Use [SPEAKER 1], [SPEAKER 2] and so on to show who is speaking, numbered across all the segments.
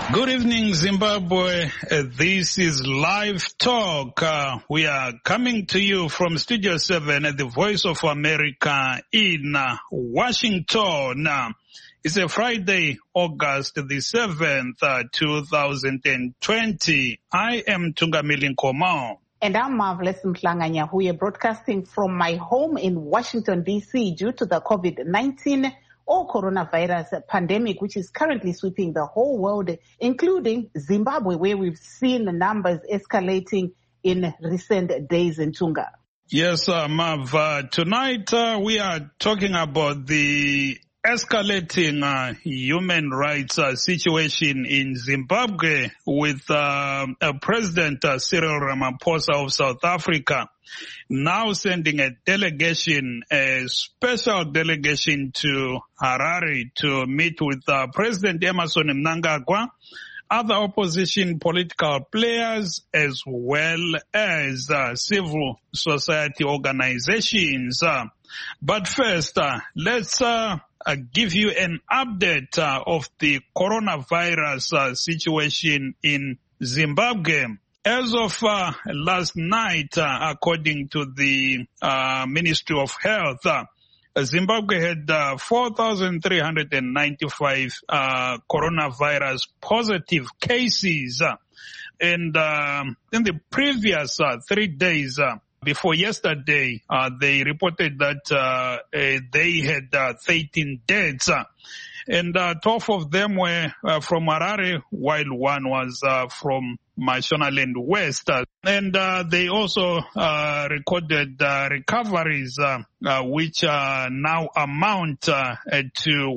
[SPEAKER 1] Good evening, Zimbabwe. This is Live Talk. We are coming to you from Studio 7 at the Voice of America in Washington. It's a Friday, August the 7th, 2020. I am Tungamili Nkomo.
[SPEAKER 2] And I'm Marvelous Mhlanganya, who are broadcasting from my home in Washington, D.C. due to the COVID-19 or coronavirus pandemic, which is currently sweeping the whole world, including Zimbabwe, where we've seen the numbers escalating in recent days in Tunga.
[SPEAKER 1] Yes, Mav. Tonight we are talking about the escalating human rights situation in Zimbabwe with President Cyril Ramaphosa of South Africa now sending a delegation, a special delegation to Harare to meet with President Emmerson Mnangagwa, other opposition political players, as well as civil society organizations. But first, let's give you an update of the coronavirus situation in Zimbabwe. As of last night, according to the Ministry of Health, Zimbabwe had 4,395 coronavirus positive cases. And in the previous 3 days, before yesterday, they reported that they had 13 deaths. And 12 of them were from Harare, while one was from Mashonaland West. And they also recorded recoveries, which now amount to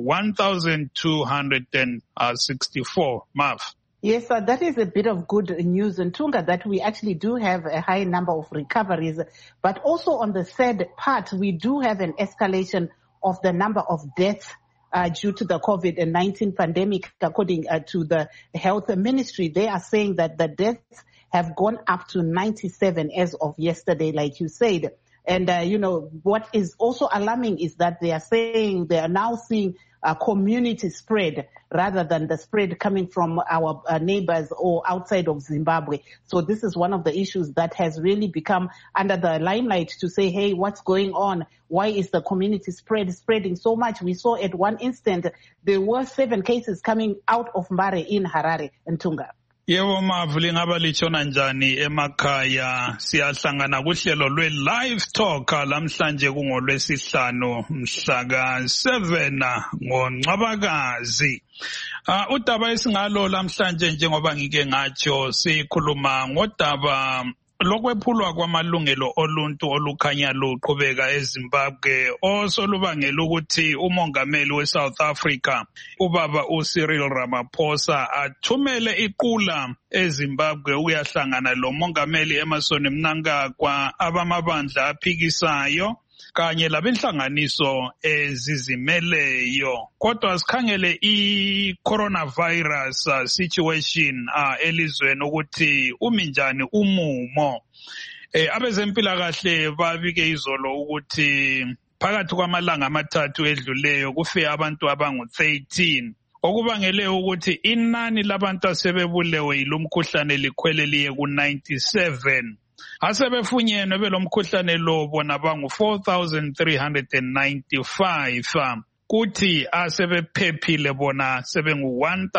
[SPEAKER 1] 1,264. Mav.
[SPEAKER 2] Yes, that is a bit of good news in Tunga, that we actually do have a high number of recoveries. But also on the sad part, we do have an escalation of the number of deaths due to the COVID-19 pandemic. According to the health ministry, they are saying that the deaths have gone up to 97 as of yesterday, like you said. And, what is also alarming is that they are saying they are now seeing a community spread rather than the spread coming from our neighbors or outside of Zimbabwe. So this is one of the issues that has really become under the limelight to say, hey, what's going on? Why is the community spreading so much? We saw at one instant there were 7 cases coming out of Mbare in Harare and Tunga.
[SPEAKER 1] Yebo Mavuli, ngaba lichona njani emakhaya? Siyahlangana kuhlelo lwe-Live Talk lamhlanje kungolwesihlanu mhla ka-7 ngoNcwabakazi. Udaba esingalo lamhlanje njengoba ngike ngatsho sikhuluma ngodaba lokwephulwa kwamalungelo oluntu olukhanya luqhubeka eZimbabwe osolubangela ukuthi umongameli weSouth Africa ubaba uCyril Ramaphosa athumele iqula eZimbabwe ukuyahlangana lomongameli Emmerson Mnangagwa abamabandla aphikisayo kanye labenhlanganiso ezizimeleyo. Kodwa sikhangele i-coronavirus situation elizweni ukuthi uminjani umumo. Abezempilakahle babike izolo ukuthi phakathi kwamalanga amathathu edluleyo kufe abantu abangu-13. Okubangele ukuthi inani labantu asebebulewe yilomkhuhlane likhwele liye ku-97. Asebefunyenwe belomkhuhlane lo bona bangu 4,395. Kuthi asebephephile bona sebengu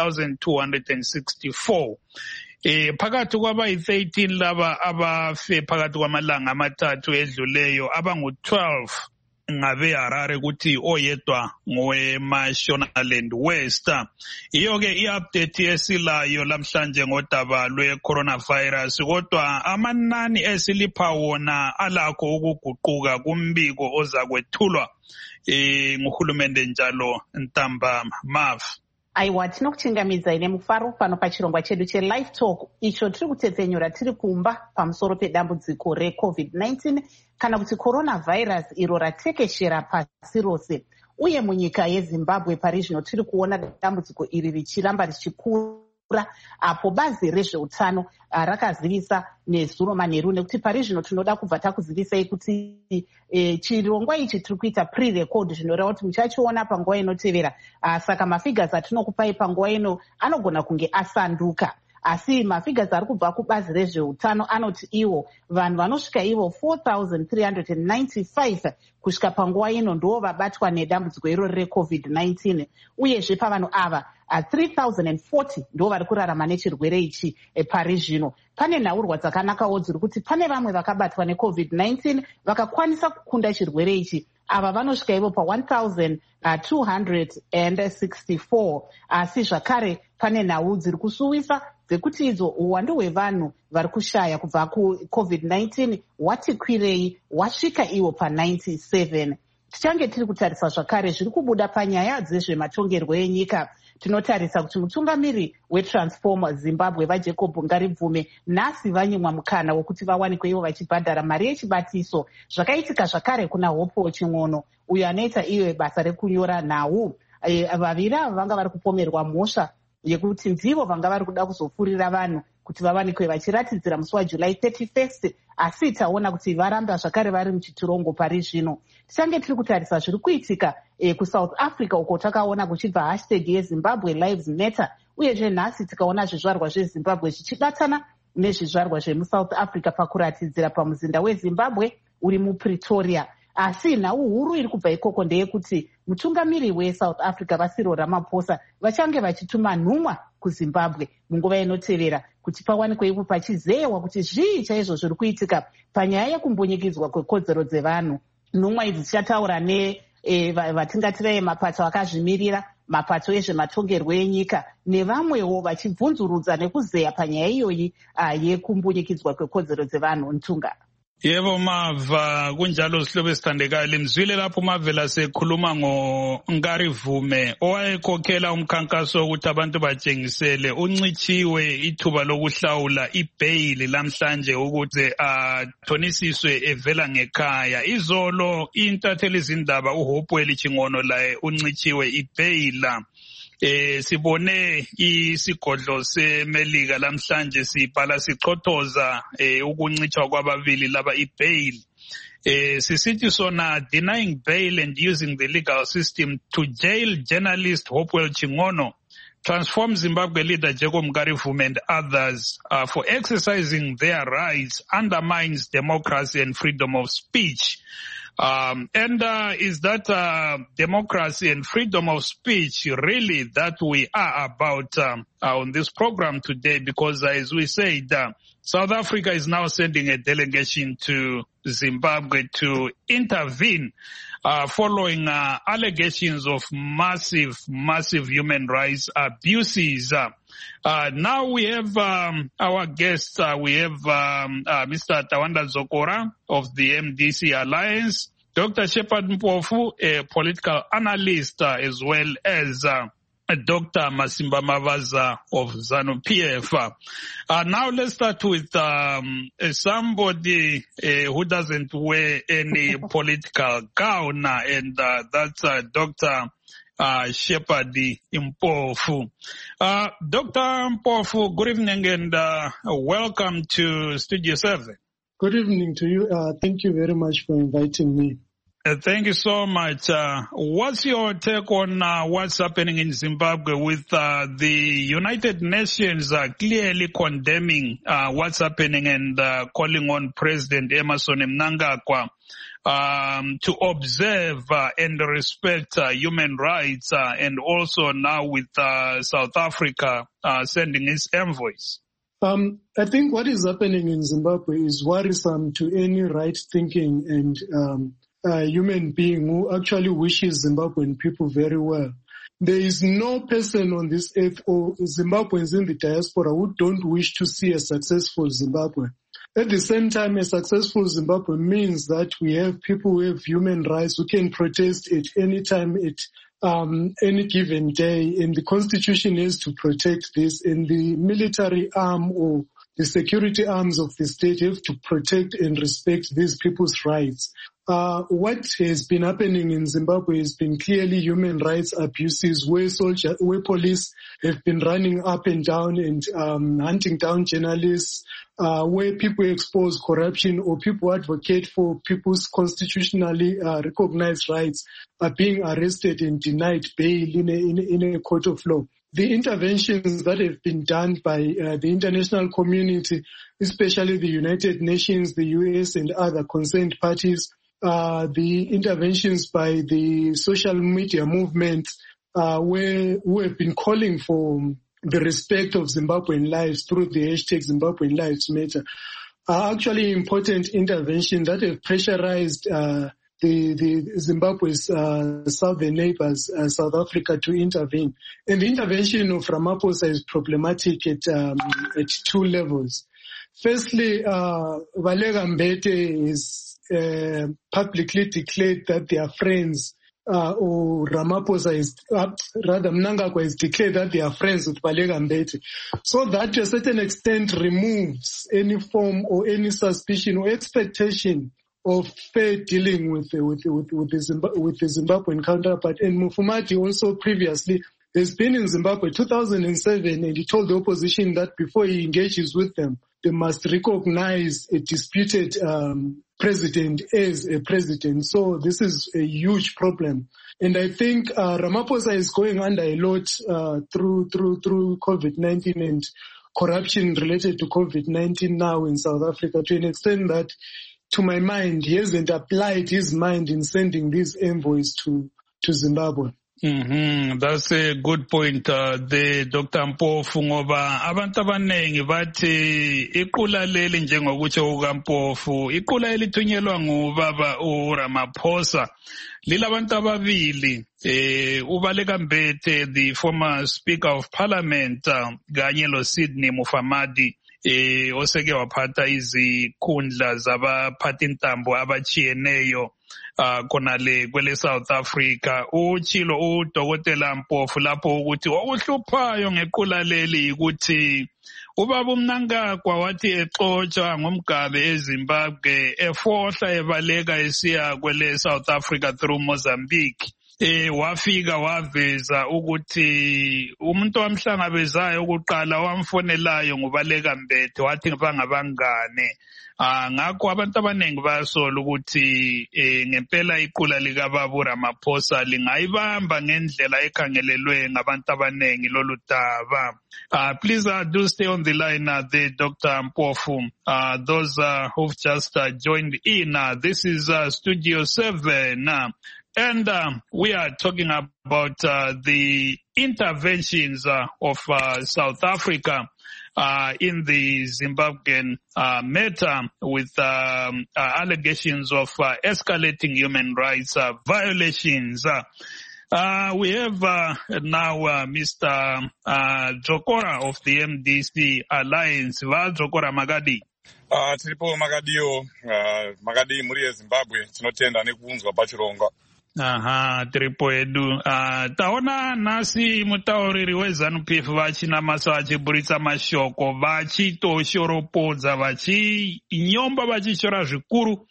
[SPEAKER 1] 1,264. Phakathi kwabayi-13 laba abafe phakathi kwamalanga amathathu edluleyo abangu 12 ngabe Harare kuthi oyedwa ngoweMashonaland West. Iyo ke i-update esilayo lamhlanje ngodaba lwe-coronavirus, kodwa amanani esilipha wona alakho ukuguquka kumbiko ozakwethulwa nguhulumende njalo ntambama. Mav.
[SPEAKER 2] Aiwa, tinokuchingamidza ine mufaro pano pachirongwa chedu che-Live Talk, icho tiri kutetsenyura tiri kumba pamusoro pedambudziko re-COVID-19 kana kuti coronavirus iro ratekeshera pasi rose. Uye munyika yeZimbabwe pari zvino tiri kuona dambudziko iri richiramba richikura apo bazi rezveutano rakazivisa nezuro manheru, nekuti pari zvino tinoda kubva takuzivisai kuti chirongwa ichi tiri kuita pre-record, zvinoreva kuti muchachiona panguva inotevera. Saka mafigures atinokupai panguva ino anogona kunge asanduka, asi mafigures ari kubva kubazi rezveutano anoti ivo vanhu vanosvika ivo 4,395 kusvika panguva ino ndo vabatwa nedambudziko irori reCovid-19, uyezve pavanhu ava 3,040 ndo vari kurarama nechirwere ichi pari zvino. Pane nhaurwa dzakanakawo dziri kuti pane vamwe vakabatwa neCovid-19 vakakwanisa kukunda chirwere ichi. Ava vanosvika ivo pa1,264, asi zvakare pane nhau dziri kusuwisa dzekuti idzo uwandu hwevanhu vari kushaya kubva kuCovid-19 hwati kwirei, hwasvika iwo pa97. Tichange tiri kutarisa zvakare zviri kubuda panyaya dzezvematongerwo enyika. Tinotarisa kuti mutungamiri weTransform Zimbabwe vaJacob Ngaribvume nhasi vanyimwa mukana wekuti vawanikwe ivo vachibhadhara mari yechibatiso. Zvakaitika zvakare kuna Hope Ching'ono, uyo anoita iwe basa rekunyora nhau. Vaviri ava vanga vari kupomerwa mhosva yekuti ndivo vanga vari kuda kuzopfurira vanhu kuti vawanikwe vachiratidzira musi waJuly 31st, asi taona kuti varamba zvakare vari muchitirongo pari zvino. Tichange tiri kutarisa zviri kuitika kuSouth Africa, uko takaona kuchibva hashtag yeZimbabwe Lives Matter, uyezve nhasi tikaona zvizvarwa zveZimbabwe zvichibatana nezvizvarwa zvemuSouth Africa pakuratidzira pamuzinda weZimbabwe uri muPretoria. Asi nhau huru iri kubva ikoko ndeyekuti mutungamiri weSouth Africa Cyril Ramaphosa vachange vachituma nhumwa kuZimbabwe munguva inotevera kuti pawanikwe ipo pachizeyewa kuti zvii chaizvo zviri kuitika panyaya yekumbunyikidzwa kwekodzero dzevanhu. Nhumwa idzi dzichataura vatingati mapato akazvimirira, mapato ezvematongerwo enyika nevamwewo vachibvunzurudza nekuzeya panyaya iyoyi yekumbunyikidzwa kwekodzero dzevanhu. Ntunga.
[SPEAKER 1] Yebo Mava, kunjalo sihlobo esithandekayo. Limzwile lapho Mavela sekhuluma ngoNgarivume owayekhokhela umkhankaso wokuthi abantu batshengisele uncitshiwe ithuba lokuhlawula ibhayili lamhlanje ukuze athonisiswe evela ngekhaya. Izolo intatheli izindaba uHope Ching'ono laye uncitshiwe ibhayila. Sibone isigodlo seMelika lamhlanje sibhala sichothoza ukuncitshwa kwababili laba ibhayili. Sisithi sona denying bail and using the legal system to jail journalist Hope Ching'ono, Transform Zimbabwe leader Jacob Ngaribvume and others for exercising their rights undermines democracy and freedom of speech. Is that democracy and freedom of speech really that we are about on this program today? Because as we said, South Africa is now sending a delegation to Zimbabwe to intervene following allegations of massive human rights abuses. Now we have our guest, we have Mr. Tawanda Zokora of the MDC Alliance, Dr. Shepard Mpofu, a political analyst, as well as Dr. Masimba Mavaza of ZANU-PF. Now let's start with somebody who doesn't wear any political gown, and that's Dr. Shepard Mpofu. Dr. Mpofu, good evening and welcome to Studio 7.
[SPEAKER 3] Good evening to you. Thank you very much for inviting me.
[SPEAKER 1] Thank you so much. What's your take on what's happening in Zimbabwe with the United Nations clearly condemning what's happening and calling on President Emmerson Mnangagwa to observe and respect human rights, and also now with South Africa sending its envoys?
[SPEAKER 3] I think what is happening in Zimbabwe is worrisome to any right-thinking and human being who actually wishes Zimbabwean people very well. There is no person on this earth or Zimbabweans in the diaspora who don't wish to see a successful Zimbabwe. At the same time, a successful Zimbabwe means that we have people who have human rights who can protest at any time, at any given day, and the Constitution is to protect this, and the military arm or the security arms of the state have to protect and respect these people's rights. What has been happening in Zimbabwe has been clearly human rights abuses where police have been running up and down and hunting down journalists, where people expose corruption or people advocate for people's constitutionally recognized rights are being arrested and denied bail in a court of law. The interventions that have been done by the international community, especially the United Nations, the US and other concerned parties, the interventions by the social media movement, who have been calling for the respect of Zimbabwean lives through the hashtag Zimbabwean Lives Matter, are actually important interventions that have pressurized the Zimbabwe's southern neighbors, South Africa, to intervene. And the intervention of Ramaphosa is problematic at two levels. Firstly, Valega Mbete is publicly declared that they are friends, or Ramaphosa is, rather Mnangagwa has declared that they are friends with Valega Mbete. So that to a certain extent removes any form or any suspicion or expectation of fair dealing with the Zimbabwean counterpart. And Mufumati also previously has been in Zimbabwe 2007, and he told the opposition that before he engages with them, they must recognize a disputed president as a president. So this is a huge problem. And I think Ramaphosa is going under a lot through COVID-19 and corruption related to COVID-19 now in South Africa, to an extent that, to my mind, he hasn't applied his mind in sending these envoys to Zimbabwe.
[SPEAKER 1] Mm-hmm. That's a good point there, Dr. Mpofu, ngoba abantu abanengi bathi iqula leli njengokutsho kukaMpofu, iqula elithunyelwa ngubaba uRamaphosa lilabantu ababili, uBabaleka Mbete, the former Speaker of Parliament, kanye loSidney Mufamadi, oseke waphatha izikhundla zabaphatha intambo abachiyeneyo konale kwele South Africa. Uchilo uDokotela Mpofu lapho ukuthi okuhluphayo ngequla leli ukuthi ubaba uMnangagwa wathi exotsha ngomgabe eZimbabwe efohla ebaleka esiya kwele South Africa through Mozambique. Wafika waveza ukuthi umuntu wamhlangabezayo ukuqala wamfonelayo nguBabaleka Mbete wathi bangabangane. Ngakho abantu abanengi bayasola ukuthi ngempela iqula likababa uRamaphosa lingayibamba ngendlela ekhangelelwe ngabantu abanengi lolu daba. Please do stay on the line there, Dr. Mpofu. Those who've just joined in, this is Studio 7. And we are talking about the interventions of South Africa in the Zimbabwean matter, with allegations of escalating human rights violations. We have now Mr. Dzokora of the MDC Alliance. Dzokora Magadi.
[SPEAKER 4] Tiripo Magadiyo, Magadi muri Zimbabwe, tinotenda nekunzwa pachirongwa.
[SPEAKER 1] Aha, tiripo edu. Taona nasi mutauriri weZANU-PF vachinamasa vachiburitsa mashoko vachitoshoropodza vachinyomba vachishora zvikuru.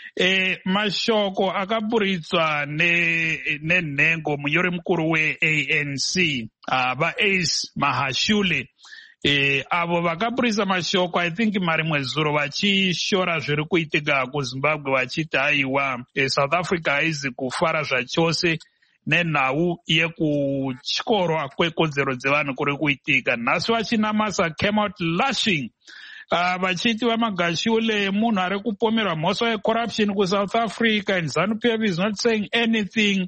[SPEAKER 1] Mashoko akaburitswa nenhengo munyori mukuru weANC, vaAce Mahashule. Avo vakaburisa mashoko, I think mari mwezuro vachishora zviri kuitika kuZimbabwe vachiti aiwa South Africa haizi kufara zvachose nenhau yekutyorwa kwekodzero dzevanhu kuri kuitika. Nhasi vachinamasa came out lashing, vachiti vaMagashule munhu ari kupomerwa mhosva yecorruption kuSouth Africa, and ZANU-PF is not saying anything.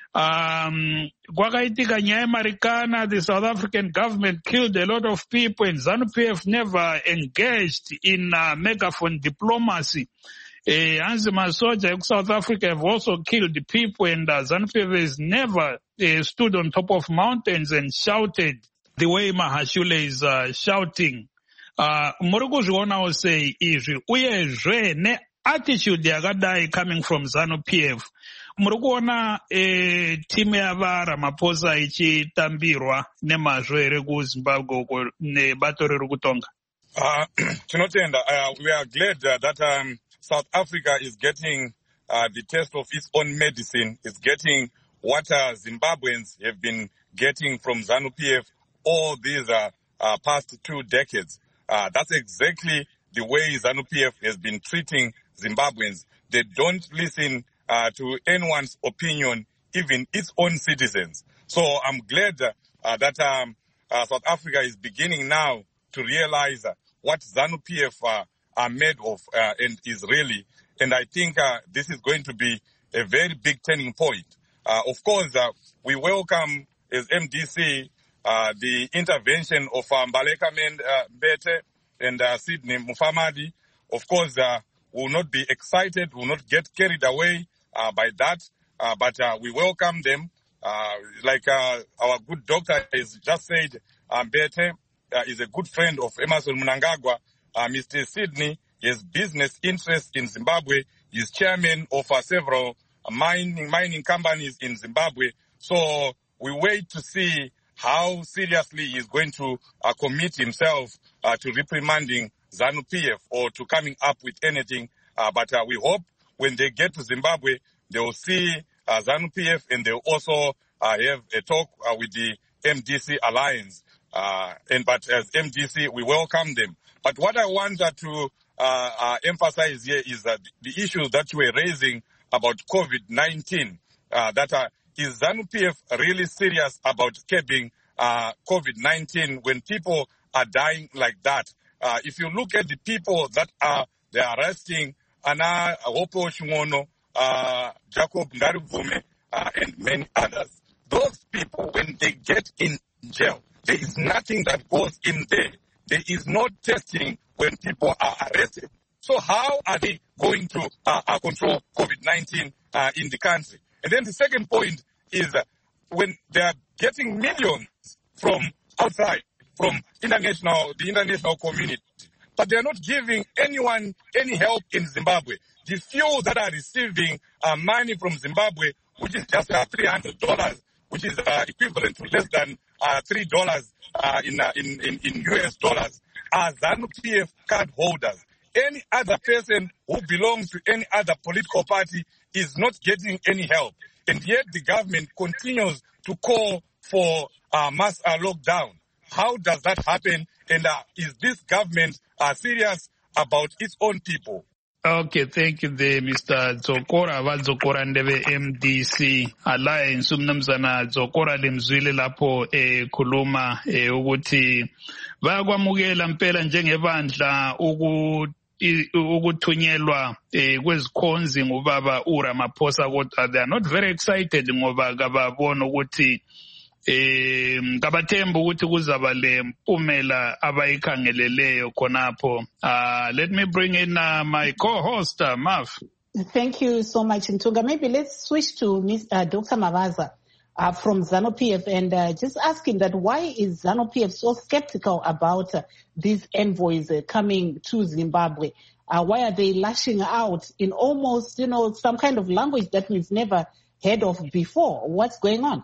[SPEAKER 1] Kwakaitika nyaya Marikana, the South African government killed a lot of people, and ZANU-PF never engaged in megaphone diplomacy. Hansi masoja in South Africa have also killed people, and ZANU-PF has never stood on top of mountains and shouted the way Mahashule is shouting. Muri kuzvionawo sei izvi, uyezve ne-attitude yakadai coming from ZANU-PF? Muri kuona timu yavaRamaphosa ichitambirwa nemazvo here kuZimbabwe uko nebato riri kutonga?
[SPEAKER 4] Tinotenda, we are glad that South Africa is getting the taste of its own medicine. It's getting what Zimbabweans have been getting from ZANU-PF all these past 2 decades. That's exactly the way ZANU-PF has been treating Zimbabweans. They don't listen to anyone's opinion, even its own citizens. So I'm glad that South Africa is beginning now to realize what ZANU-PF are made of and is really. And I think this is going to be a very big turning point. Of course, we welcome as MDC the intervention of Mbaleka Mbete and Sydney Mufamadi. Of course, we will not be excited, we will not get carried away by that, but we welcome them. Like our good doctor has just said, Mbete is a good friend of Emmerson Mnangagwa. Mr. Sydney has business interests in Zimbabwe. He's chairman of several mining companies in Zimbabwe. So we wait to see how seriously he's going to commit himself to reprimanding ZANU-PF or to coming up with anything. But we hope when they get to Zimbabwe, they will see ZANU-PF and they'll also have a talk with the MDC alliance. But as MDC, we welcome them. But what I want to emphasize here is that the issues that we're raising about COVID-19, is ZANU-PF really serious about curbing COVID-19 when people are dying like that? If you look at the people that they are arresting, Ana Hopo Shimono, Jacob Ngaruvume, and many others, those people, when they get in jail, there is nothing that goes in there. There is no testing when people are arrested. So how are they going to control COVID-19 in the country? And then the second point is when they are getting millions from outside, from the international community, but they are not giving anyone any help in Zimbabwe. The few that are receiving money from Zimbabwe, which is just $300, which is equivalent to less than $3 in US dollars, are ZANU-PF card holders. Any other person who belongs to any other political party is not getting any help. And yet the government continues to call for mass lockdown. How does that happen? And is this government serious about its own people?
[SPEAKER 1] Okay, thank you there, Mr. Dzokora, Vadzokora Ndebe MDC Alliance, umnumzana Dzokora limzwile lapho khuluma ukuthi bayakwamukela mpela njengebandla ukuthunyelwa kwezikhonzi ngubaba uRamaphosa, kodwa they are not very excited ngoba kababona ukuthi kabathemba ukuthi kuzaba le mpumela abayikhangeleleyo khonapho. Let me bring in my co-host, Mav.
[SPEAKER 2] Thank you so much, Ntunga. Maybe let's switch to Dr. Mavaza from ZANU-PF and just ask him that why is ZANU-PF so skeptical about these envoys coming to Zimbabwe? Why are they lashing out in almost, some kind of language that we've never heard of before? What's going on?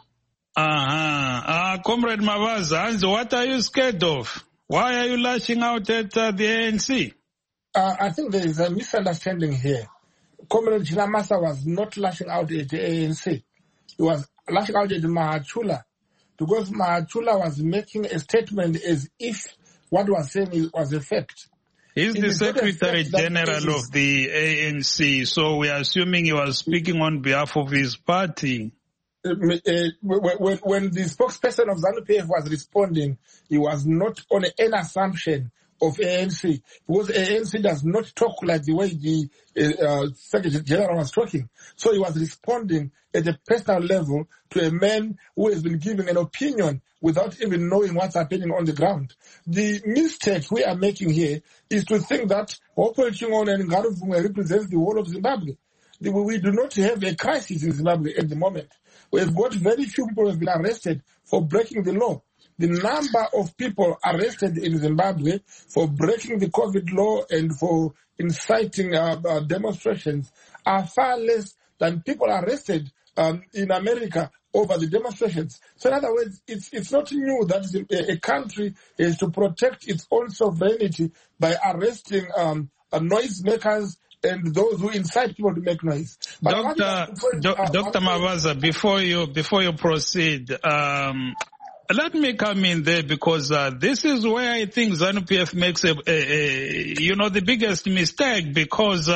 [SPEAKER 1] Comrade Mavaza, what are you scared of? Why are you lashing out at the ANC?
[SPEAKER 5] I think there is a misunderstanding here. Comrade Chinamasa was not lashing out at the ANC. He was lashing out at Mahachula because Mahachula was making a statement as if what was saying was a fact.
[SPEAKER 1] He's the Secretary General of the ANC, so we are assuming he was speaking on behalf of his party.
[SPEAKER 5] When the spokesperson of ZANU-PF was responding, he was not on any assumption of ANC, because ANC does not talk like the way the Secretary General was talking. So he was responding at a personal level to a man who has been giving an opinion without even knowing what's happening on the ground. The mistake we are making here is to think that Hopo Chingona and Ngaruvume represents the whole of Zimbabwe. We do not have a crisis in Zimbabwe at the moment. We have got very few people who have been arrested for breaking the law. The number of people arrested in Zimbabwe for breaking the COVID law and for inciting demonstrations are far less than people arrested in America over the demonstrations. So in other words, it's not new that a country is to protect its own sovereignty by arresting noisemakers and those who incite people to make noise. But
[SPEAKER 1] Dr. Mavaza, before you proceed, let me come in there because this is where I think ZANU-PF makes the biggest mistake, because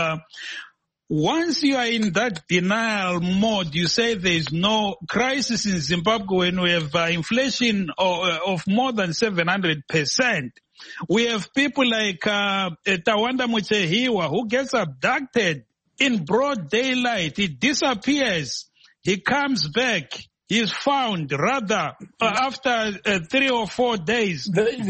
[SPEAKER 1] once you are in that denial mode, you say there is no crisis in Zimbabwe when we have inflation of more than 700%. We have people like Tawanda Muchehiwa, who gets abducted in broad daylight. He disappears. He comes back. He is found after 3 or 4 days,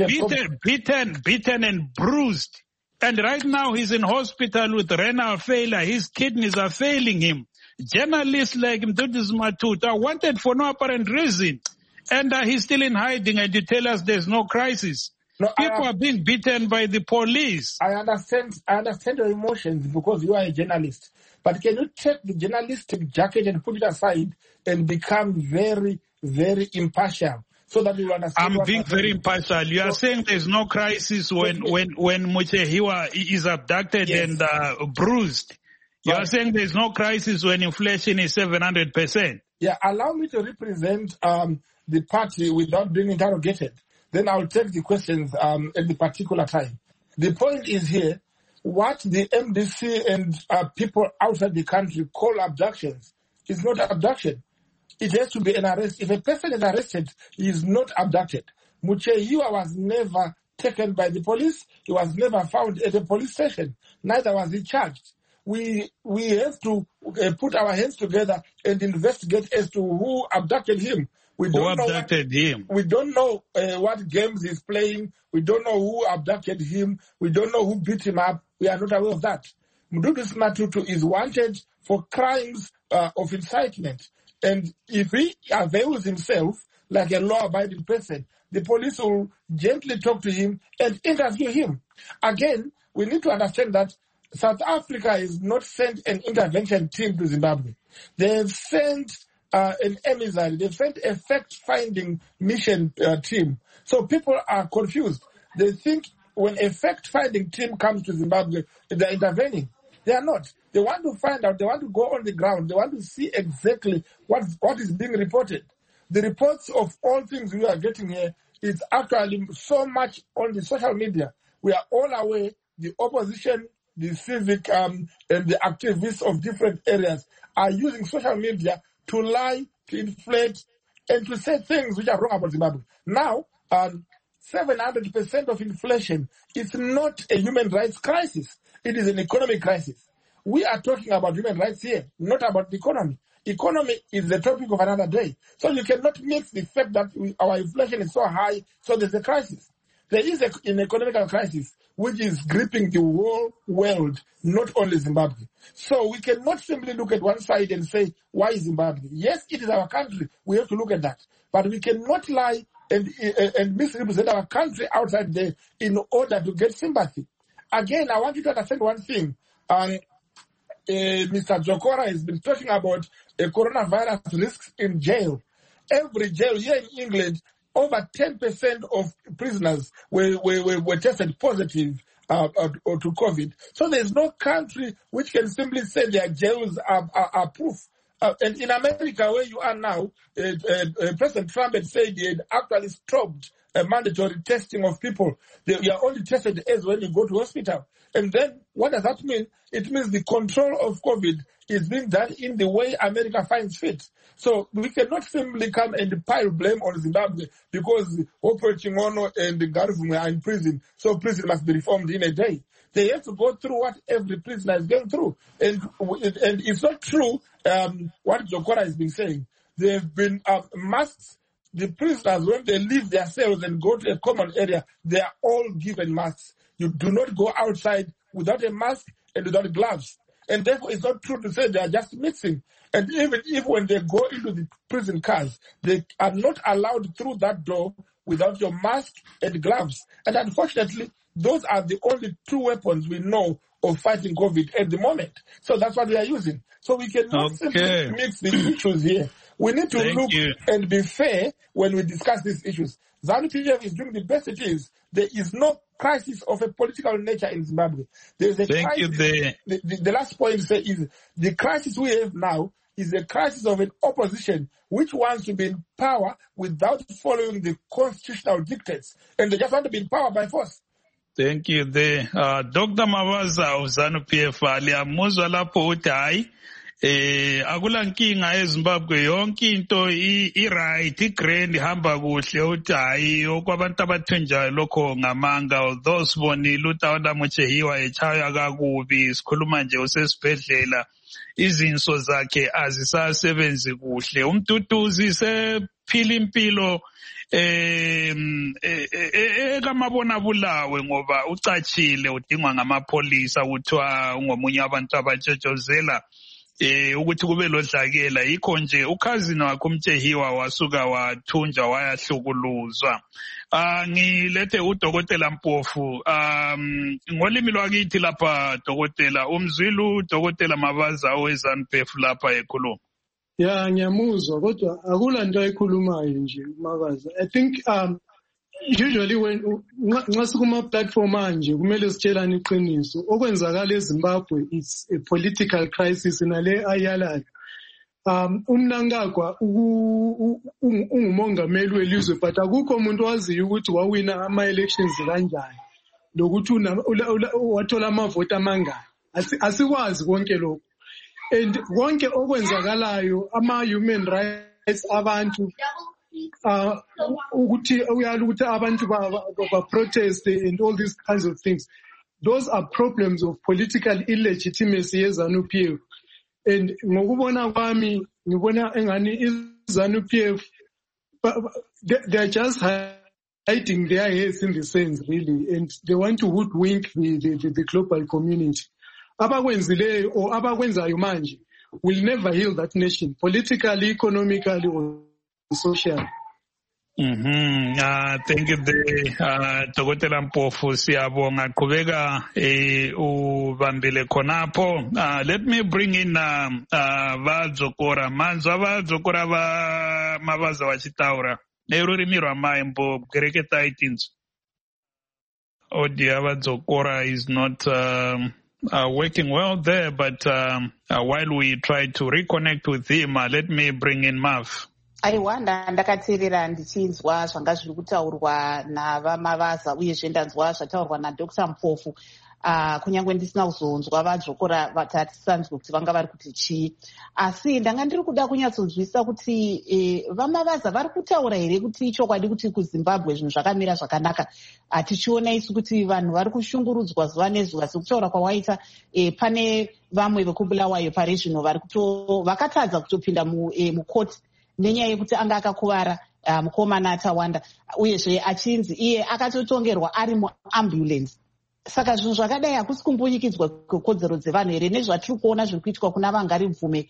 [SPEAKER 1] beaten and bruised. And right now he's in hospital with renal failure. His kidneys are failing him. Journalists like Mduduzi Matutu are wanted for no apparent reason. And he's still in hiding, and you tell us there's no crisis. No, people are being beaten by the police.
[SPEAKER 5] I understand your emotions because you are a journalist. But can you take the journalistic jacket and put it aside and become very, very impartial so that you understand?
[SPEAKER 1] I'm being very impartial. You are saying there's no crisis when Muchehiwa is abducted and bruised. You are saying there's no crisis when inflation is 700%.
[SPEAKER 5] Yeah, allow me to represent the party without being interrogated. Then I'll take the questions at the particular time. The point is here, what the MDC and people outside the country call abductions is not abduction. It has to be an arrest. If a person is arrested, he is not abducted. Muchehiwa was never taken by the police. He was never found at a police station. Neither was he charged. We have to put our hands together and investigate as to who abducted him. We don't know what games he's playing. We don't know who abducted him. We don't know who beat him up. We are not aware of that. Mduduzi Matutu is wanted for crimes of incitement. And if he avails himself like a law-abiding person, the police will gently talk to him and interview him. Again, we need to understand that South Africa has not sent an intervention team to Zimbabwe. They have sent an emissary. They've sent a fact-finding mission team. So people are confused. They think when a fact-finding team comes to Zimbabwe, they're intervening. They are not. They want to find out. They want to go on the ground. They want to see exactly what is being reported. The reports of all things we are getting here is actually so much on the social media. We are all aware the opposition, the civic, and the activists of different areas are using social media to lie, to inflate, and to say things which are wrong about Zimbabwe. Now, 700% of inflation is not a human rights crisis. It is an economic crisis. We are talking about human rights here, not about the economy. Economy is the topic of another day. So you cannot mix the fact that our inflation is so high, so there's a crisis. There is an economic crisis which is gripping the whole world, not only Zimbabwe. So we cannot simply look at one side and say, why Zimbabwe? Yes, it is our country. We have to look at that. But we cannot lie and misrepresent our country outside there in order to get sympathy. Again, I want you to understand one thing. Mr. Jokora has been talking about coronavirus risks in jail. Every jail here in England, over 10% of prisoners were tested positive to COVID. So there's no country which can simply say their jails are proof. And in America, where you are now, President Trump had said he had actually stopped mandatory testing of people. You are only tested as when you go to hospital. And then what does that mean? It means the control of COVID is being done in the way America finds fit. So we cannot simply come and pile blame on Zimbabwe because Operation and the Garvum are in prison, so prison must be reformed in a day. They have to go through what every prisoner is going through. And it's not true what Jokora has been saying. There have been masks. The prisoners, when they leave their cells and go to a common area, they are all given masks. You do not go outside without a mask and without gloves. And therefore, it's not true to say they are just mixing. And even if when they go into the prison cars, they are not allowed through that door without your mask and gloves. And unfortunately, those are the only two weapons we know of fighting COVID at the moment. So that's what we are using. So we cannot simply mix the issues here. We need to look and be fair when we discuss these issues. ZANU-PF is doing the best it is. There is no crisis of a political nature in Zimbabwe. There is a crisis. The last point to say is the crisis we have now is a crisis of an opposition which wants to be in power without following the constitutional dictates. And they just want to be in power by force.
[SPEAKER 1] Thank you. Dr. Mabaza of ZANU-PF aliyamuzwa lapho uthi hayi akula nkinga eZimbabwe yonke into i-right i-grand ihamba kuhle uthi hayi okwabantu abathunjayo lokho ngamanga those bonile uTawanda Muchehiwa echaya kakubi sikhuluma nje usesibhedlela izinso zakhe azisasebenzi kuhle umduduzi sephila impilo ekamabona bulawe ngoba ucachile udingwa ngamapolisa kuthiwa ungomunye abantu abatshotshozela ukuthi kube lodlakela yikho nje ukhazini wakhe uMtshehiwa wasuka wathunjwa wayahlukuluzwa. Ngilethe uDokotela Mpofu ngolimi lwakithi lapha Dokotela umzwile uDokotela Mabaza oweZANU-PF lapha ekhuluma.
[SPEAKER 3] Yeah, ngiyamuzwa kodwa akula nto ayikhulumayo nje Mabaza. I think usually when nxa sikuma platform manje kumele sitshelane iqiniso okwenzakala eZimbabwe is a political crisis nale ayalayo. Umnangagwa ungumongameli welizwe but akukho umuntu owaziyo ukuthi wawina ama-elections kanjani lokuthi wathola amavoti amangaki. Asikwazi konke lokho. And konke okwenzakalayo ama-human rights abantu ukuthi uyala ukuthi abantu ba-protest and all these kinds of things. Those are problems of political illegitimacy yeZANU-PF. And ngokubona kwami ngibona engani iZANU-PF they are just hiding their heads in the sands really, and they want to hoodwink the global community. Abakwenzileyo or abakwenzayo manje will never heal that nation politically, economically or socially.
[SPEAKER 1] Thank you Dokotela Mpofu siyabonga qhubeka ubambile khonapho. Let me bring in vadzokora manzwa vadzokora va Mabaza wachitaura nerurimi rwamaimbo kugereketa itinzo. Audio vadzokora is not working well there, but while we try to reconnect with him, let me bring in Mav.
[SPEAKER 2] Aiwanda ndakateerera ndichinzwa zvanga zviri kutaurwa navaMabaza uyezve ndanzwa zvataurwa naDr. Mpofu. Kunyange ndisina kuzonzwa vadzokora vatatisanzwe kuti vanga vari kuti chii. Asi ndanga ndiri kuda kunyatsonzwisa kuti vaMabaza vari kutaura here kuti ichokwadi kuti kuZimbabwe zvinhu zvakamira zvakanaka. Tichiona isu kuti vanhu vari kushungurudzwa zuva nezuva sekutaura kwawaita pane vamwe vekubulawayo paRegional vakatadza kutopinda mukoti nenyaya yekuti anga akakuvara mukomana Tawanda uyezve achinzi iye akatotongerwa ari muambulance. Saka zvinhu zvakadai hakusi kumbunyikidzwa kwekodzero dzevanhu here nezvatiri kuona zviri kuitwa kuna Vangaribvume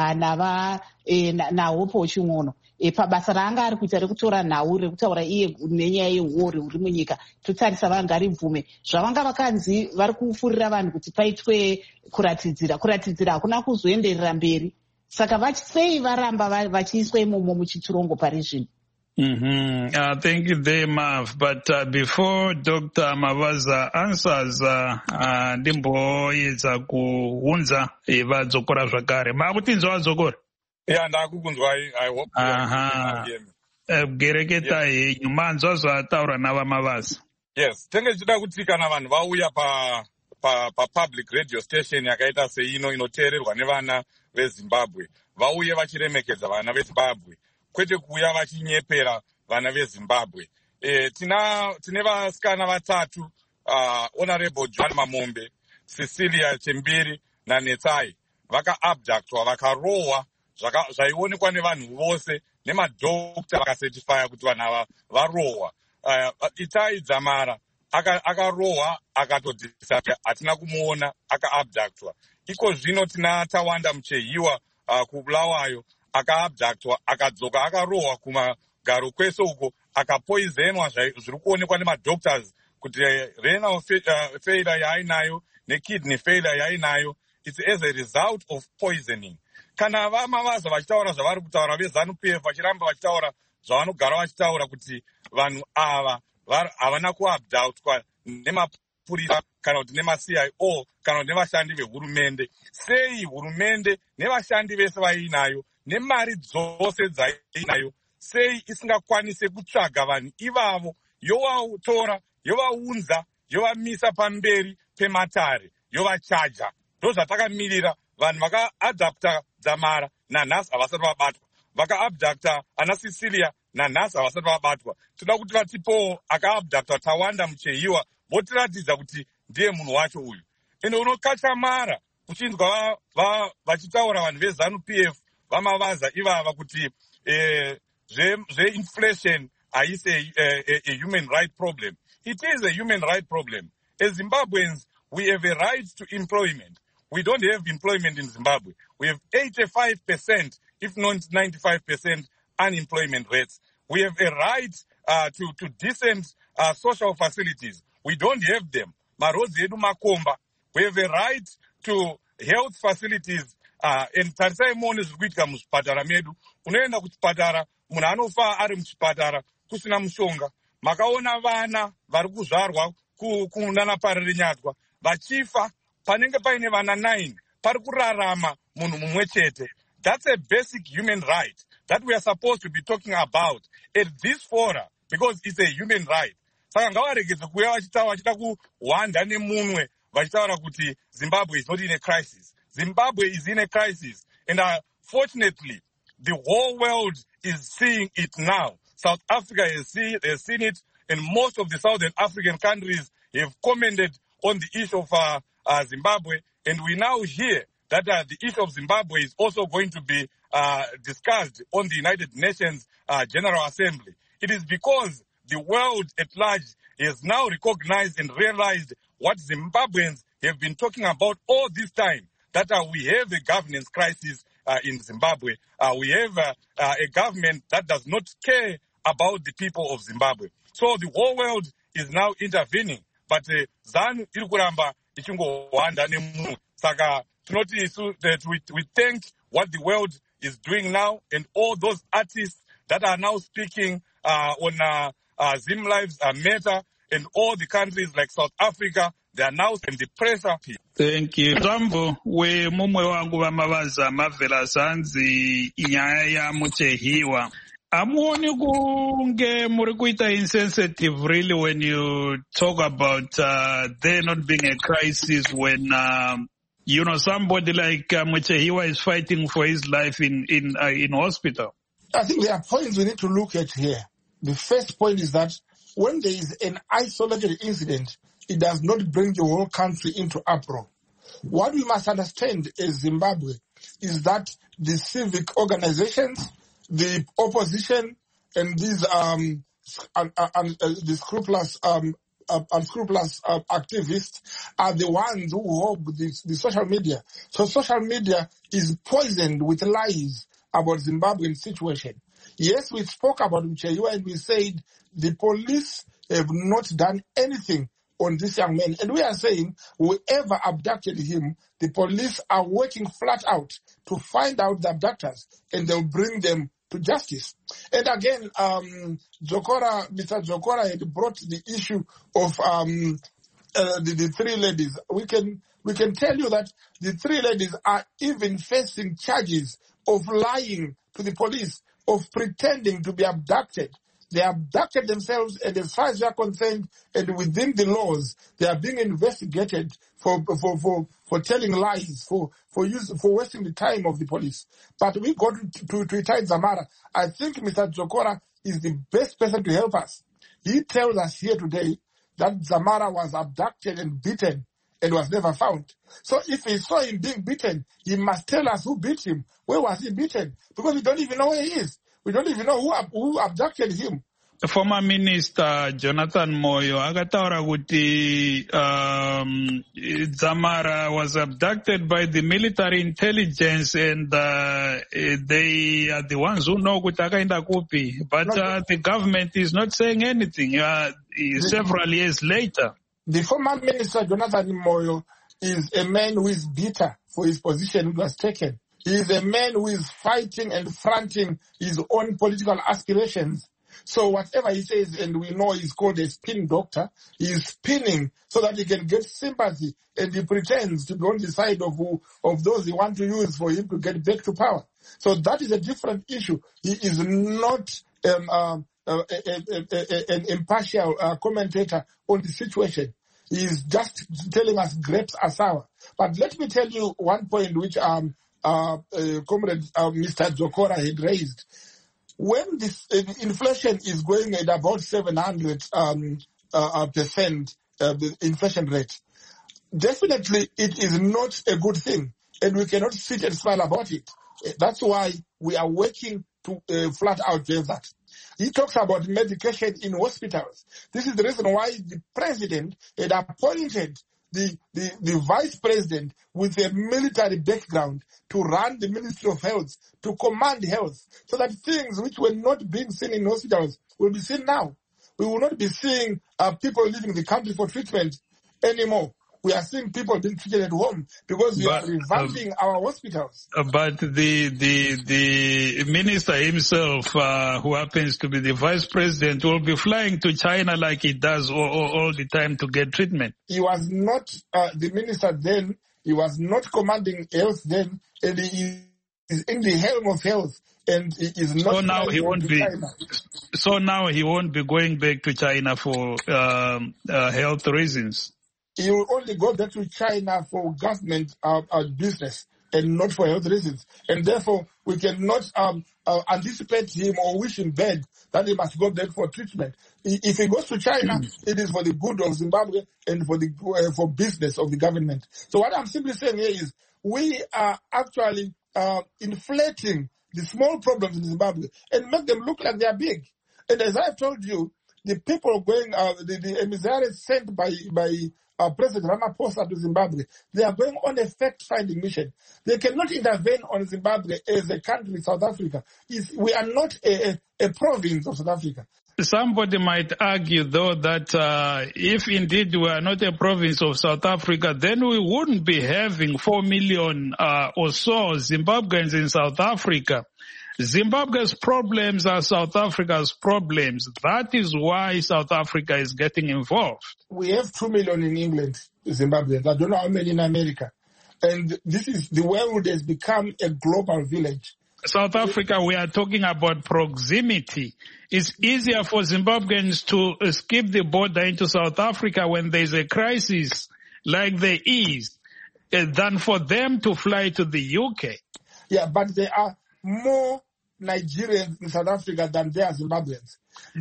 [SPEAKER 2] naHope Chimwono pabasa raanga ari kuita rekutora nhau rekutaura iye nenyaya yehuori huri munyika. Totarisa Vangaribvume zvavanga vakanzi vari kufurira vanhu kuti paitwe kuratidzira hakuna kuzoenderera mberi. Saka sei varamba vachiiswa imomo muchichirongo paRegional.
[SPEAKER 1] Thank you there, Mav. But before Dr. Mabaza answers, ndimboedza kuunza vadzokora zvakare. Makutinzwa vadzokora?
[SPEAKER 4] Yeah, ndakukunzwai. I hope you can hear me.
[SPEAKER 1] Gereketa henyu manzwa zvataura navaMabaza.
[SPEAKER 4] Yes, tenge tichida kuti kana vanhu vauya pa public radio station yakaita seino inoteererwa nevana veZimbabwe vauye vachiremekedza vana veZimbabwe kwete kuuya vachinyepera vana veZimbabwe. Tine vasikana vatatu, Honorable John Mamombe, Cecilia Chembiri naNetsai vakaabductwa vakarohwa zvaionekwa nevanhu vose nemadokta vakacertifya kuti vanhu ava varohwa. Itai Dzamara akarohwa akatodisapia, hatina kumuona, akaabductwa. Iko zvino tina Tawanda Muchehiwa kubulawayo akaabductwa akadzoka akarohwa kumagaro kwese uko akapoizenwa zviri kuonekwa nemadoctors kuti renal failure yaainayo nekidney failure yaainayo it's as a result of poisoning. kana vamavaza vachitaura zvavari kutaura veZANU-PF vachiramba vachitaura zvavanogara vachitaura kuti vanhu ava havana kuabdautwa nemapurisa kana kuti nemaCIO kana kuti nevashandi vehurumende, sei hurumende nevashandi vese vainayo nemari dzose dzainayo sei isingakwanise kutsvaga vanhu ivavo yovatora yovaunza yovamisa pamberi pematare yovachaja? Ndozvatakamirira. Vanhu vakaadapta Dzamara nanhasi havasati vabatwa, vakaabdakta ana Cecilia nanhasi havasati vabatwa. Toda kuti vatipowo akaabdakta Tawanda Muchehiwa votiratidza kuti ndiye munhu wacho uyu. Ende unokachamara uchinzwa vachitaura vanhu veZANU-PF vamavaza ivava kuti zve-inflation haisi a human right problem. It is a human right problem. As Zimbabweans, we have a right to employment. We don't have employment in Zimbabwe. We have 85%, if not 95% unemployment rates. We have a right to decent social facilities. We don't have them. Marodzi edu makomba. We have a right to health facilities. And tarisai muone zviri kuitika muzvipatara medu. Unoenda kuchipatara, munhu anofa ari muchipatara kusina mushonga. Makaona vana vari kuzvarwa kunana Paririnyatwa vachifa panenge paine vana 9 pari kurarama munhu mumwe chete. That's a basic human right that we are supposed to be talking about at this fora because it's a human right. Saka ngavaregedze kuuya vachida kuhwanda nemunwe vachitaura kuti Zimbabwe is not in a crisis. Zimbabwe is in a crisis, and fortunately the whole world is seeing it now. South Africa has seen it, and most of the Southern African countries have commented on the issue of Zimbabwe, and we now hear that the issue of Zimbabwe is also going to be discussed on the United Nations General Assembly. It is because the world at large has now recognized and realized what Zimbabweans have been talking about all this time, that we have a governance crisis in Zimbabwe. We have a government that does not care about the people of Zimbabwe. So the whole world is now intervening, but ZANU iri kuramba ichingohwanda nemunhu. Saka we thank what the world is doing now, and all those artists that are now speaking on Zim Lives Matter, and all the countries like South Africa, they are now in the pressure.
[SPEAKER 1] Thank you. Zambo, we mumwe wangu vamavaza mavela zanzi inyaya ya Muchehiwa. Amuoni kunge muri kuita insensitive really when you talk about there not being a crisis when somebody like Muchehiwa is fighting for his life in hospital.
[SPEAKER 5] I think there are points we need to look at here. The first point is that when there is an isolated incident, it does not bring the whole country into uproar. What we must understand as Zimbabwe is that the civic organizations, the opposition, and these the unscrupulous activists are the ones who hold the social media. So social media is poisoned with lies about Zimbabwean situation. Yes, we spoke about Muchehiwa and we said the police have not done anything on this young man. And we are saying whoever abducted him, the police are working flat out to find out the abductors and they'll bring them to justice. And again, Mr. Jokora had brought the issue of the three ladies. We can tell you that the three ladies are even facing charges of lying to the police, of pretending to be abducted. They abducted themselves, and as far as they are concerned, and within the laws, they are being investigated for telling lies, for wasting the time of the police. But we got to Itai Dzamara. I think Mr. Jokora is the best person to help us. He tells us here today that Dzamara was abducted and beaten and was never found. So if he saw him being beaten, he must tell us who beat him. Where was he beaten? Because we don't even know where he is. We don't even know who abducted him.
[SPEAKER 1] Former Minister Jonathan Moyo akataura kuti Dzamara was abducted by the military intelligence, and they are the ones who know kuti akaenda kupi. But the government is not saying anything several years later.
[SPEAKER 5] The former Minister Jonathan Moyo is a man who is bitter for his position which was taken. He is a man who is fighting and fronting his own political aspirations. So whatever he says, and we know he's called a spin doctor, he is spinning so that he can get sympathy, and he pretends to be on the side of those he wants to use for him to get back to power. So that is a different issue. He is not an impartial commentator on the situation. He is just telling us grapes are sour. But let me tell you one point which Comrade Mr. Jokora had raised. When this inflation is going at about 700% inflation rate, definitely it is not a good thing, and we cannot sit and smile about it. That's why we are working to flat out that. He talks about medication in hospitals. This is the reason why the president had appointed the vice president with a military background to run the Ministry of Health, to command health, so that things which were not being seen in hospitals will be seen now. We will not be seeing people leaving the country for treatment anymore. We are seeing people being treated at home because we are revamping our hospitals.
[SPEAKER 1] But the minister himself, who happens to be the vice president, will be flying to China like he does all the time to get treatment.
[SPEAKER 5] He was not the minister then. He was not commanding health then, and he is in the helm of health. And he is not.
[SPEAKER 1] So now he won't be. China. So now he won't be going back to China for health reasons.
[SPEAKER 5] He will only go back to China for government business and not for health reasons. And therefore, we cannot anticipate him or wish him bad that he must go back for treatment. If he goes to China, it is for the good of Zimbabwe and for business of the government. So what I'm simply saying here is we are actually inflating the small problems in Zimbabwe and make them look like they are big. And as I've told you, the people going, the emissaries sent by President Ramaphosa to Zimbabwe, they are going on a fact-finding mission. They cannot intervene on Zimbabwe as a country, South Africa. We are not a province of South Africa.
[SPEAKER 1] Somebody might argue, though, that if indeed we are not a province of South Africa, then we wouldn't be having 4 million or so Zimbabweans in South Africa. Zimbabwe's problems are South Africa's problems. That is why South Africa is getting involved.
[SPEAKER 5] We have 2 million in England, Zimbabweans. I don't know how many in America. And the world has become a global village.
[SPEAKER 1] South Africa, we are talking about proximity. It's easier for Zimbabweans to skip the border into South Africa when there's a crisis like there is than for them to fly to the UK.
[SPEAKER 5] Yeah, but there are more Nigerians in South Africa than there are Zimbabweans.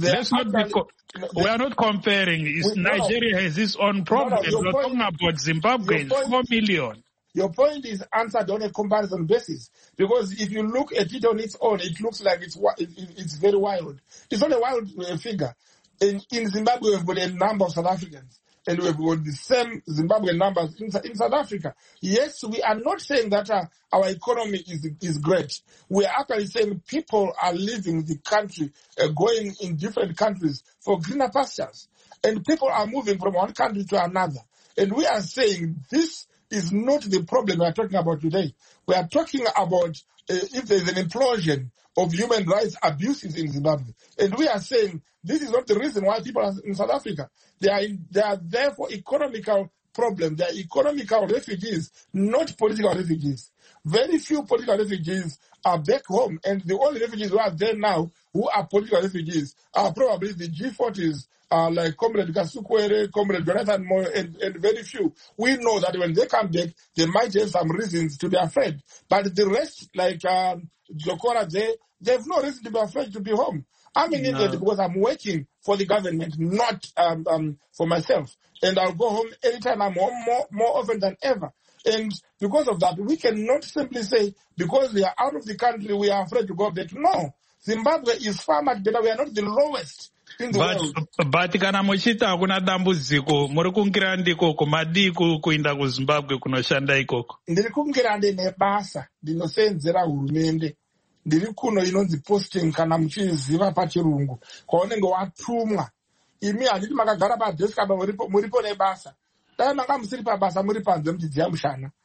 [SPEAKER 1] We are not comparing. Nigeria has its own problems. We're talking about Zimbabweans, 4 million.
[SPEAKER 5] Your point is answered on a comparison basis. Because if you look at it on its own, it looks like it's very wild. It's not a wild figure. In Zimbabwe, we've got a number of South Africans. And we've got the same Zimbabwean numbers in South Africa. Yes, we are not saying that our economy is great. We are actually saying people are leaving the country, going in different countries for greener pastures. And people are moving from one country to another. And we are saying this is not the problem we are talking about today. We are talking about if there is an implosion of human rights abuses in Zimbabwe. And we are saying this is not the reason why people are in South Africa. They are there for economical problems. They are economical refugees, not political refugees. Very few political refugees are back home, and the only refugees who are there now who are political refugees are probably the G40s, like Comrade Kasukwere, Comrade Jonathan Moyo, and very few. We know that when they come back, they might have some reasons to be afraid. But the rest, like Jokora, they have no reason to be afraid to be home. I'm in England because I'm working for the government, not for myself. And I'll go home anytime I'm home, more often than ever. And because of that, we cannot simply say, because we are out of the country, we are afraid to go back. No. Zimbabwe is far much better. We are not the lowest in the world.
[SPEAKER 1] But kana muchita hakuna dambudziko, muri kungira ndiko kumadi kuinda kuZimbabwe kunoshanda ikoko.
[SPEAKER 5] Ndiri kungira ndine basa, ndinosenzera hurumende. Ndiri kuno inonzi posting kana muchiziva pachirungu. Kwaunenge watumwa. Imi handiti makagara padesk apa muripo nebasa. Dai manga musiri pabasa muri panze muchidziya mushana.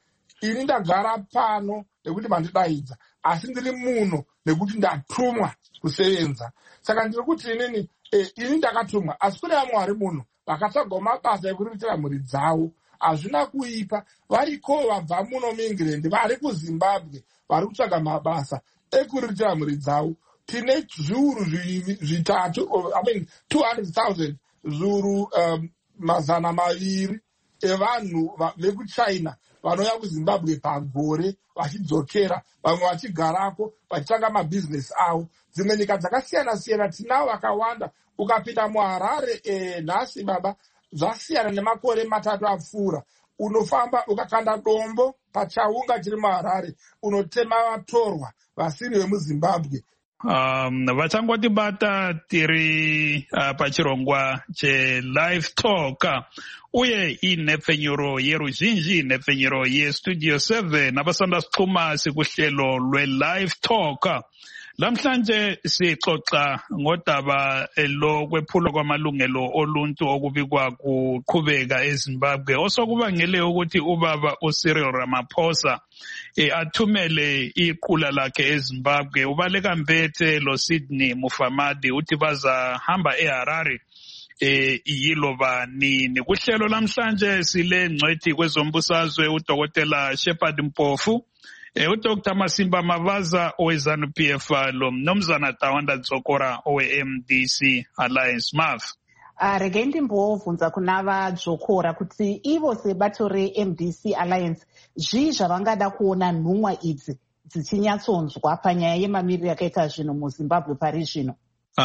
[SPEAKER 5] ini ndagara pano nekuti mandidaidza, asi ndiri muno nekuti ndatumwa kusevenza. Saka ndiri kuti ini ndakatumwa, asi kune vamwe vari muno vakatsvagawo mabasa ekuriritira mhuri dzavo, hazvina kuipa. Variko vabva muno muEngland, vari kuZimbabwe, vari kutsvaga mabasa ekuriritira mhuri dzavo. Tine zviuru zvitatu, 200,000 zviuru 200 evanhu vekuchina vanouya kuZimbabwe pagore vachidzokera, vamwe vachigarako vachitsvaka mabhizinesi avo. Dzimwe nyika dzakasiyana-siyana tinavo vakawanda. Ukapinda muHarare nhasi baba, zvasiyana nemakore 3 apfuura. Unofamba ukakanda dombo pachaunga chiri muHarare, unotema vatorwa vasiri vemuZimbabwe.
[SPEAKER 1] Vachangotibata tiri pachirongwa cheLive Talk, uye inhepfenyuro yeruzhinji, inhepfenyuro yeStudio 7, abasanda sixhuma sikuhlelo lweLive Talk. Lamhlanje sixoxa ngodaba lokwephulo kwamalungelo oluntu okubikwa kuqhubeka eZimbabwe, osokubangele ukuthi ubaba uCyril Ramaphosa athumele iqula lakhe eZimbabwe. Ubaleka Mbete loSydney Mufamadi uthi bazahamba eHarare yiloba nini. Kuhlelo lamhlanje sile ngcwethi kwezombusazwe uDokotela Shepherd Mpofu, uDr. Masimba Mavaza oweZANU-PF, lo mnumzana Tawanda Dzokora oweMDC Alliance. Mav
[SPEAKER 2] rege ndimbovhunza kuna vaDzokora kuti ivo sebato reMDC Alliance zvii zvavangada kuona nhumwa idzi dzichinyatsonzwa panyaya yemamiriro yakaita zvinhu muZimbabwe pari zvino.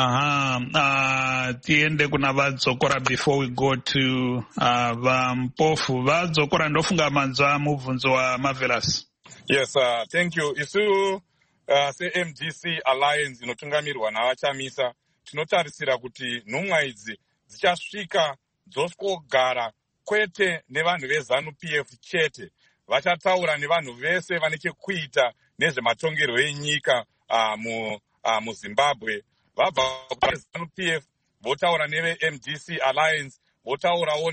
[SPEAKER 1] Tiende kuna vaDzokora before we go to vaMpofu. VaDzokora ndofunga manzwa mubvunzo waMarvelous.
[SPEAKER 4] Yes, thank you. Isu seMDC Alliance inotungamirwa navaChamisa tinotarisira kuti nhumwa idzi dzichasvika dzosvogara kwete nevanhu veZANU-PF chete, vachataura nevanhu vese vane chekuita nezvematongerwo enyika muZimbabwe. Vabva kuZANU-PF votaura neveMDC Alliance, votaurawo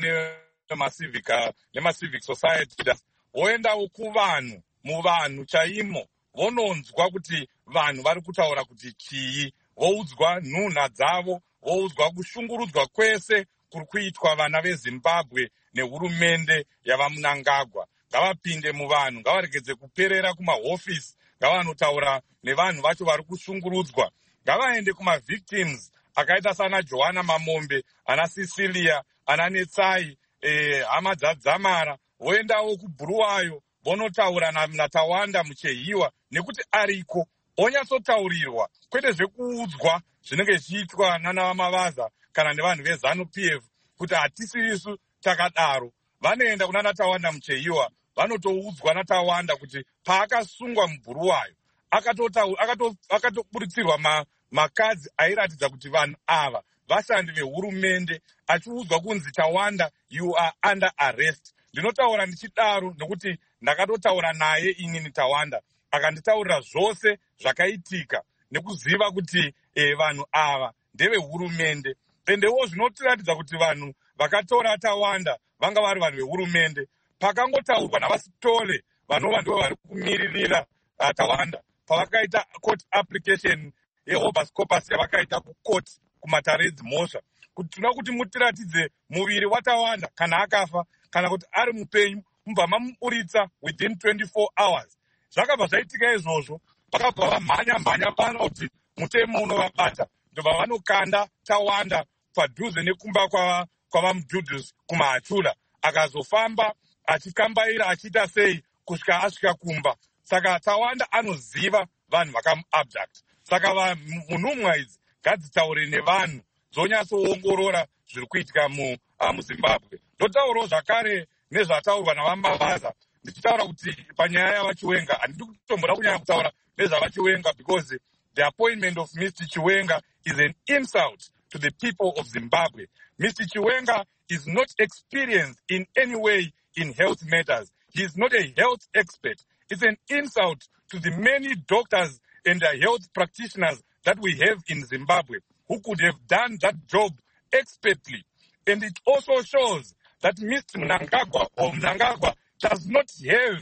[SPEAKER 4] nemasivic society, voendawo kuvanhu, muvanhu chaimo, vononzwa kuti vanhu vari kutaura kuti chii, voudzwa nhunha dzavo, voudzwa kushungurudzwa kwese kuri kuitwa vana veZimbabwe nehurumende yavaMnangagwa. Ngavapinde muvanhu, ngavaregedze kuperera kumahofisi, ngavanotaura nevanhu vacho vari kushungurudzwa, ngavaende kumavictims akaita sana Johanna Mamombe, ana Cecilia, ana Netsai, hama dzadzamara, voendawo kuBhuluwayo vonotaura naTawanda Muchehiwa, nekuti ariko onyatsotaurirwa, kwete zvekuudzwa zvinenge zvichiitwa nanaVamavaza kana nevanhu veZANU-PF kuti hatisisu takadaro. Vanoenda kuna Tawanda Muchehiwa, vanotoudzwa naTawanda kuti paakasungwa muBhuluwayo akatoburitsirwa makadzi airatidza kuti vanhu ava vashandi vehurumende, achiudzwa kunzi Tawanda, you are under arrest. Ndinotaura ndichidaro nekuti ndakatotaura naye inini Tawanda, akanditaurira zvose zvakaitika nekuziva kuti vanhu ava ndevehurumende. Endewo zvinotiratidza kuti vanhu vakatora Tawanda vanga vari vanhu vehurumende. Pakangotaurwa navaSitole, vanova ndivo vari kumiririra Tawanda, pavakaita court application yehabeas corpus yavakaita kucourt kuMataredzi Mhosva, kuti tinoda kuti mutiratidze muviri waTawanda kana akafa kana kuti ari mupenyu, mubva mamuburitsa within 24 hours. Zvakabva zvaitika izvozvo, pakabva vamhanya pano kuti mutemo unovabata, ndobva vanokanda Tawanda padhuze nekumba kwavamudhudhuzi kumaHachula, akazofamba achikambaira achiita sei kusvika asvika kumba. Saka Tawanda anoziva vanhu vakamuabduct. Saka munhumwa idzi ngadzitaure nevanhu, dzonyatsoongorora zviri kuitika muZimbabwe. Ndotaurawo zvakare nezvataurwa navaMavaza, ndichitaura kuti panyaya yavaChiwenga handidi kutomboda kunyanya kutaura nezvavaChiwenga, because the appointment of Mr. Chiwenga is an insult to the people of Zimbabwe. Mr. Chiwenga is not experienced in any way in health matters. He is not a health expert. It's an insult to the many doctors and health practitioners that we have in Zimbabwe who could have done that job expertly. And it also shows that Mr. Mnangagwa does not have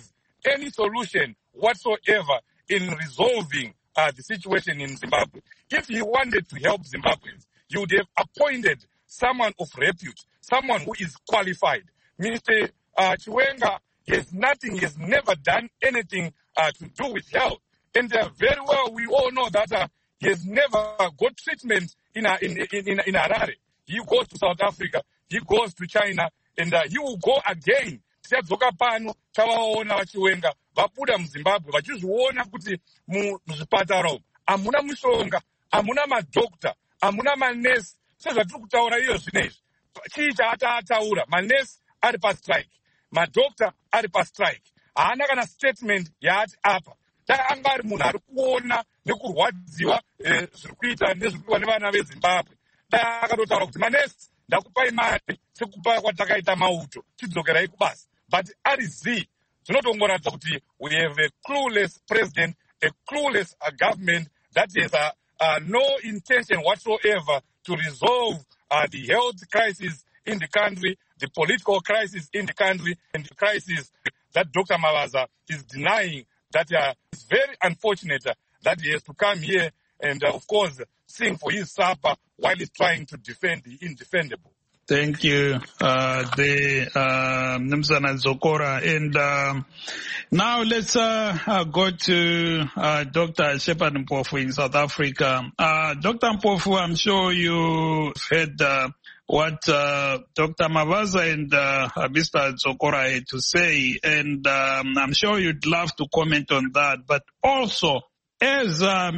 [SPEAKER 4] any solution whatsoever in resolving the situation in Zimbabwe. If he wanted to help Zimbabweans, he would have appointed someone of repute, someone who is qualified. Mr. Chiwenga has never done anything to do with health. And very well, we all know that he has never got treatment in Harare. He goes to South Africa, he goes to China, and he will go again. Tichadzoka pano tavaona vachiwenga vabuda muZimbabwe vachizviona kuti muzvipatara umu hamuna mishonga, hamuna madhokta, hamuna manesi. Sezvatiri kutaura iyo zvinezvi, chii chaataataura? Manesi ari pastrike, madhokta ari pastrike, haana kana statement yaati apa. Dai anga ari munhu ari kuona nekurwadziwa zviri kuita nezviri nevana veZimbabwe, dai akatotaura kuti manesi, ndakupai mari sekupa kwatakaita mauto, chidzokerai kubasa. But RZ, zvinotongoratidza kuti we have a clueless president, a clueless government that has no intention whatsoever to resolve the health crisis in the country, the political crisis in the country, and the crisis that Dr. Mavaza is denying. That is very unfortunate that he has to come here and, of course, sing for his supper while he's trying to defend the indefendable.
[SPEAKER 1] Thank you, Mnumzana Zokora. And now let's go to Dr. Shepard Mpofu in South Africa. Dr. Mpofu, I'm sure you've heard what Dr. Mavaza and Mr. Zokora had to say, and I'm sure you'd love to comment on that. But also, as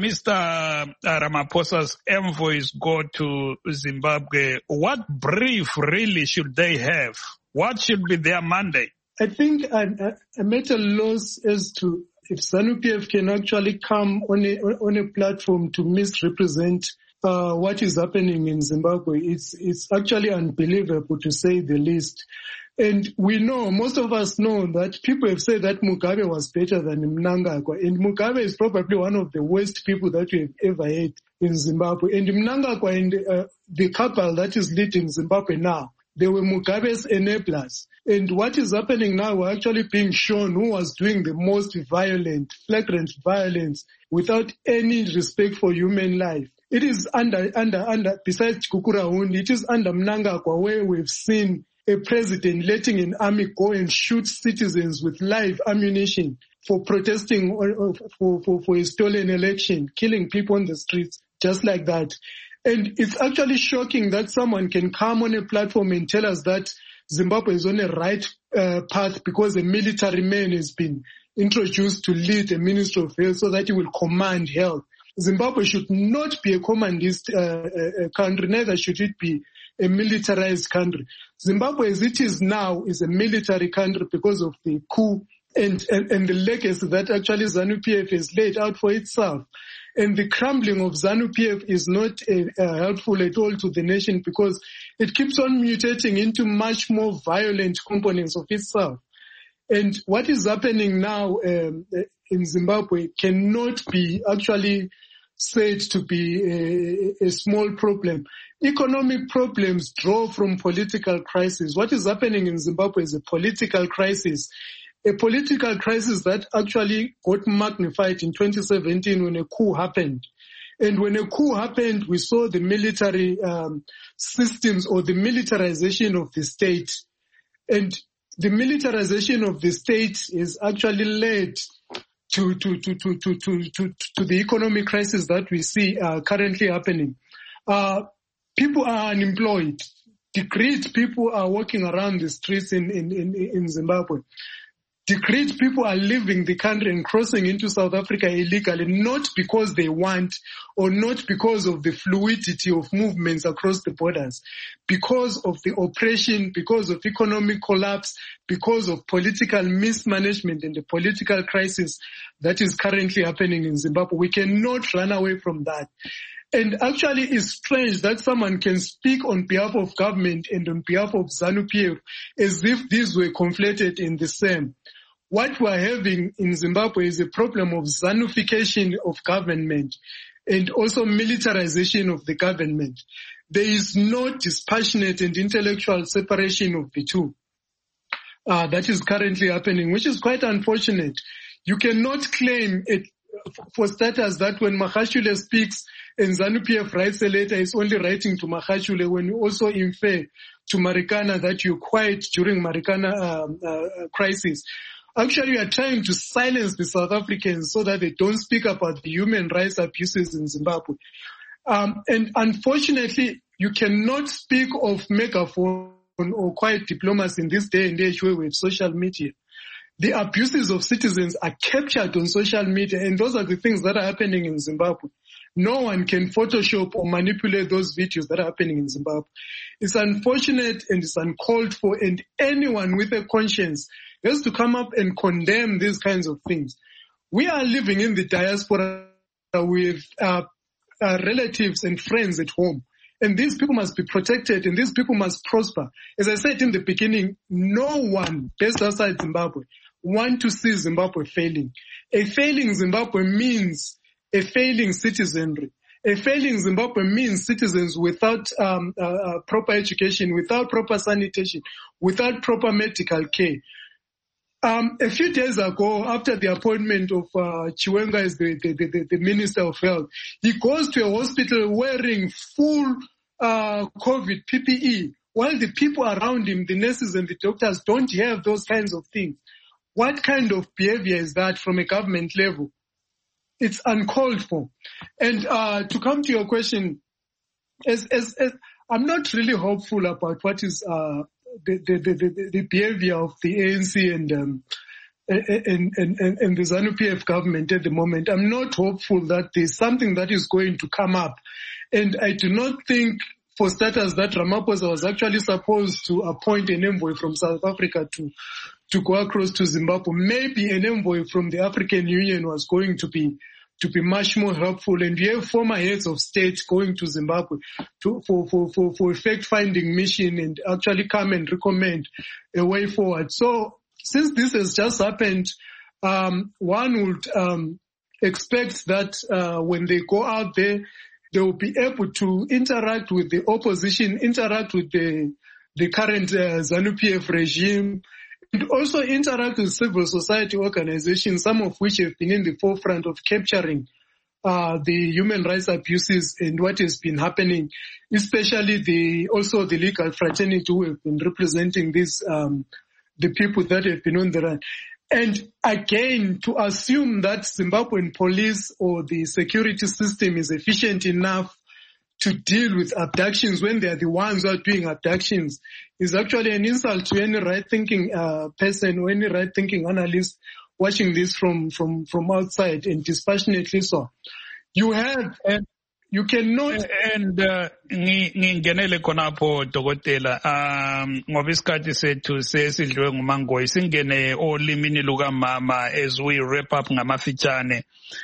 [SPEAKER 1] Mr. Ramaphosa's envoys go to Zimbabwe, what brief really should they have? What should be their mandate?
[SPEAKER 3] I think I'm at a loss as to if ZANU-PF can actually come on a platform to misrepresent what is happening in Zimbabwe. It's actually unbelievable, to say the least. And we know, most of us know, that people have said that Mugabe was better than Mnangagwa. And Mugabe is probably one of the worst people that we have ever had in Zimbabwe. And Mnangagwa and the couple that is leading Zimbabwe now, they were Mugabe's enablers. And what is happening now, we're actually being shown who was doing the most violent, flagrant violence without any respect for human life. It is under besides Kukurahundi, it is under Mnangagwa where we've seen a president letting an army go and shoot citizens with live ammunition for protesting for a stolen election, killing people on the streets just like that. And it's actually shocking that someone can come on a platform and tell us that Zimbabwe is on a right path because a military man has been introduced to lead a Ministry of Health so that he will command health. Zimbabwe should not be a commandist country, neither should it be a militarized country. Zimbabwe as it is now is a military country because of the coup and the legacy that actually ZANU-PF has laid out for itself. And the crumbling of ZANU-PF is not helpful at all to the nation because it keeps on mutating into much more violent components of itself. And what is happening now in Zimbabwe cannot be actually said to be a small problem. Economic problems draw from political crisis. What is happening in Zimbabwe is a political crisis that actually got magnified in 2017 when a coup happened. And when a coup happened, we saw the military systems or the militarization of the state. And the militarization of the state is actually led to the economic crisis that we see currently happening. People are unemployed. Decreed people are walking around the streets in Zimbabwe. Decreed people are leaving the country and crossing into South Africa illegally, not because they want or not because of the fluidity of movements across the borders, because of the oppression, because of economic collapse, because of political mismanagement and the political crisis that is currently happening in Zimbabwe. We cannot run away from that. And actually it's strange that someone can speak on behalf of government and on behalf of ZANU-PF as if these were conflated in the same. What we're having in Zimbabwe is a problem of ZANUification of government and also militarization of the government. There is no dispassionate and intellectual separation of the two. that is currently happening, which is quite unfortunate. You cannot claim it for starters that when Magashule speaks and ZANU-PF writes a letter, he's only writing to Magashule, when you also infer to Marikana that you quiet during Marikana crisis. Actually, you are trying to silence the South Africans so that they don't speak about the human rights abuses in Zimbabwe. And unfortunately, you cannot speak of megaphone or quiet diplomacy in this day and age with social media. The abuses of citizens are captured on social media, and those are the things that are happening in Zimbabwe. No one can Photoshop or manipulate those videos that are happening in Zimbabwe. It's unfortunate and it's uncalled for, and anyone with a conscience has to come up and condemn these kinds of things. We are living in the diaspora with relatives and friends at home, and these people must be protected and these people must prosper. As I said in the beginning, no one based outside Zimbabwe want to see Zimbabwe failing. A failing Zimbabwe means a failing citizenry. A failing Zimbabwe means citizens without proper education, without proper sanitation, without proper medical care. A few days ago, after the appointment of Chiwenga as the Minister of Health, he goes to a hospital wearing full COVID PPE, while the people around him, the nurses and the doctors, don't have those kinds of things. What kind of behavior is that from a government level? It's uncalled for. And to come to your question, as I'm not really hopeful about what is the behavior of the ANC and the ZANU-PF government at the moment. I'm not hopeful that there's something that is going to come up. And I do not think, for starters, that Ramaphosa was actually supposed to appoint an envoy from South Africa to go across to Zimbabwe. Maybe an envoy from the African Union was going to be much more helpful. And we have former heads of state going to Zimbabwe for a fact-finding mission and actually come and recommend a way forward. So since this has just happened, one would expect that when they go out there, they will be able to interact with the opposition, interact with the current ZANU-PF regime, and also interact with civil society organizations, some of which have been in the forefront of capturing the human rights abuses and what has been happening, especially also the legal fraternity who have been representing this, the people that have been on the run. And again, to assume that Zimbabwean police or the security system is efficient enough to deal with abductions when they are the ones who are doing abductions is actually an insult to any right-thinking person or any right-thinking analyst watching this from outside, and dispassionately so. You cannot.
[SPEAKER 1] And ngingenele khonapho dokotela ngoba isikhathi sethu sesidliwe ngumangoyi singene olimini lukamama as we wrap up ngamafitshane.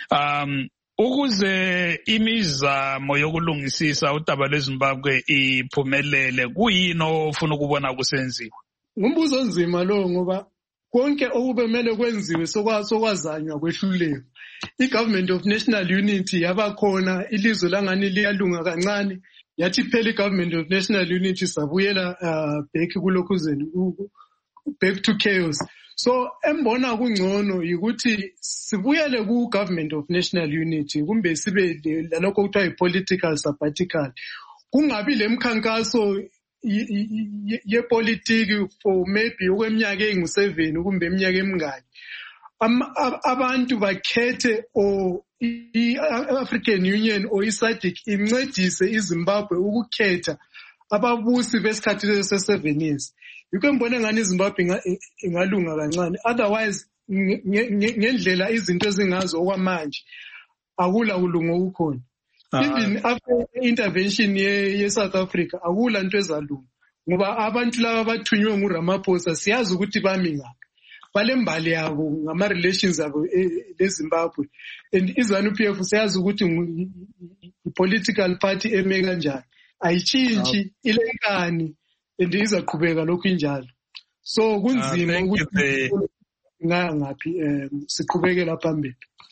[SPEAKER 1] Ukuze imizamo yokulungisisa udaba lweZimbabwe iphumelele, kuyini ofuna ukubona kusenziwa?
[SPEAKER 3] Ngumbuzo onzima lo, ngoba konke okubemele kwenziwe sokwazanywa kwehluleka. I-Government of National Unity yabakhona, ilizwe langani liyalunga kancane, yathi phela i-Government of National Unity sabuyela back kulokhuzeni, back to chaos. So embona kungcono yikuthi sibuyele ku-Government of National Unity, kumbe sibe lalokho kuthiwa yi-political sabbatical. Kungabi lemkhankaso yepolitiki for maybe okweminyaka engu-7 kumbe eminyaka emingaki. Abantu bakhethe o i-African Union or i-SADC incedise iZimbabwe ukukhetha ababusi besikhathi se7 years. Yikho ngibona ngani iZimbabwe ingalunga kancane. Otherwise ngendlela izinto ezingazo okwamanje akula kulunga ukukhona. Even after intervention ye-South Africa akula nto ezalunga. Ngoba abantu laba bathunywe nguRamaphosa siyazi ukuthi bami ngaphi. Balembali yabo ngama-relations abo leZimbabwe. And iZANU-PF siyazi ukuthi i-political party eme kanjani. Ayitshintshi ilenkani and izaqhubeka lokhu injalo. So kunzima ukuthi ngaphi siqhubekela phambili.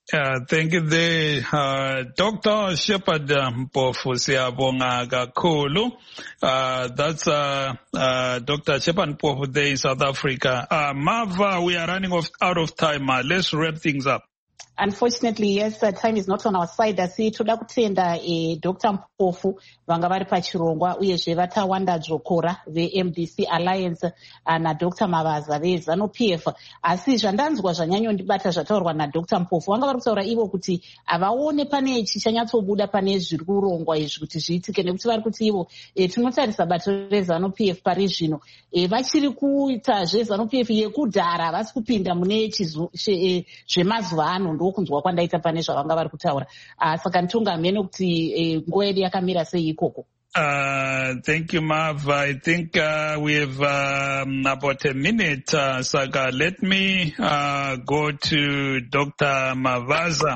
[SPEAKER 1] Thank you there, Dr. Shepard Mpofu siyabonga kakhulu. That's Dr. Shepard Mpofu there in South Africa. Mava, we are running out of time. Let's wrap things up.
[SPEAKER 2] Unfortunately, yes, time is not on our side. Asi toda kutenda Dr. Mpofu vanga vari pachirongwa uyezve vatawanda Dzokora veMDC Alliance na Dr. Mavaza veZANU-PF. Asi zvandanzwa zvanyanyondibata zvataurwa naDr. Mpofu vanga vari kutaura ivo kuti avaone pane chichanyatsobuda pane zviri kurongwa izvi kuti zviitike nekuti vari kuti ivo tinotarisa bato reZANU-PF pari zvino vachiri kuita zveZANU-PF yekudhara havasi kupinda mune zvemazuva ano ndokunzwa kwandaita pane zvavanga vari kutaura saka nditungamhene kuti nguva yedu yakamira sei ikoko.
[SPEAKER 1] Thank you, Mav. I think we have about a minute, Saka. Let me go to Dr. Mavaza.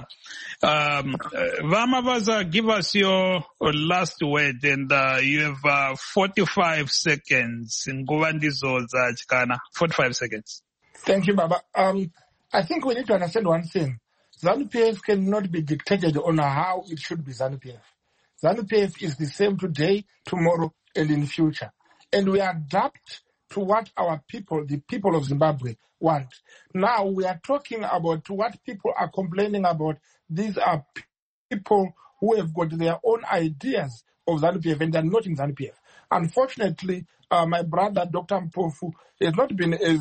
[SPEAKER 1] Mavaza, give us your last word, and you have 45 seconds. 45 seconds.
[SPEAKER 5] Thank you, Baba. I think we need to understand one thing. ZANU-PF cannot be dictated on how it should be ZANU-PF. ZANU-PF is the same today, tomorrow, and in the future. And we adapt to what our people, the people of Zimbabwe, want. Now we are talking about what people are complaining about. These are people who have got their own ideas of ZANU-PF and they are not in ZANU-PF. Unfortunately, my brother, Dr. Mpofu, has not been as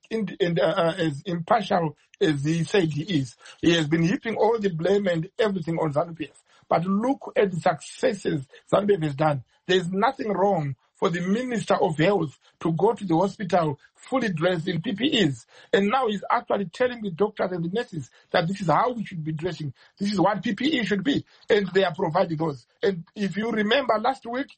[SPEAKER 5] impartial as he said he is. He has been heaping all the blame and everything on ZANU-PF. But look at the successes ZANU-PF has done. There is nothing wrong for the Minister of Health to go to the hospital fully dressed in PPEs. And now he's actually telling the doctors and the nurses that this is how we should be dressing. This is what PPE should be. And they are providing those. And if you remember last week,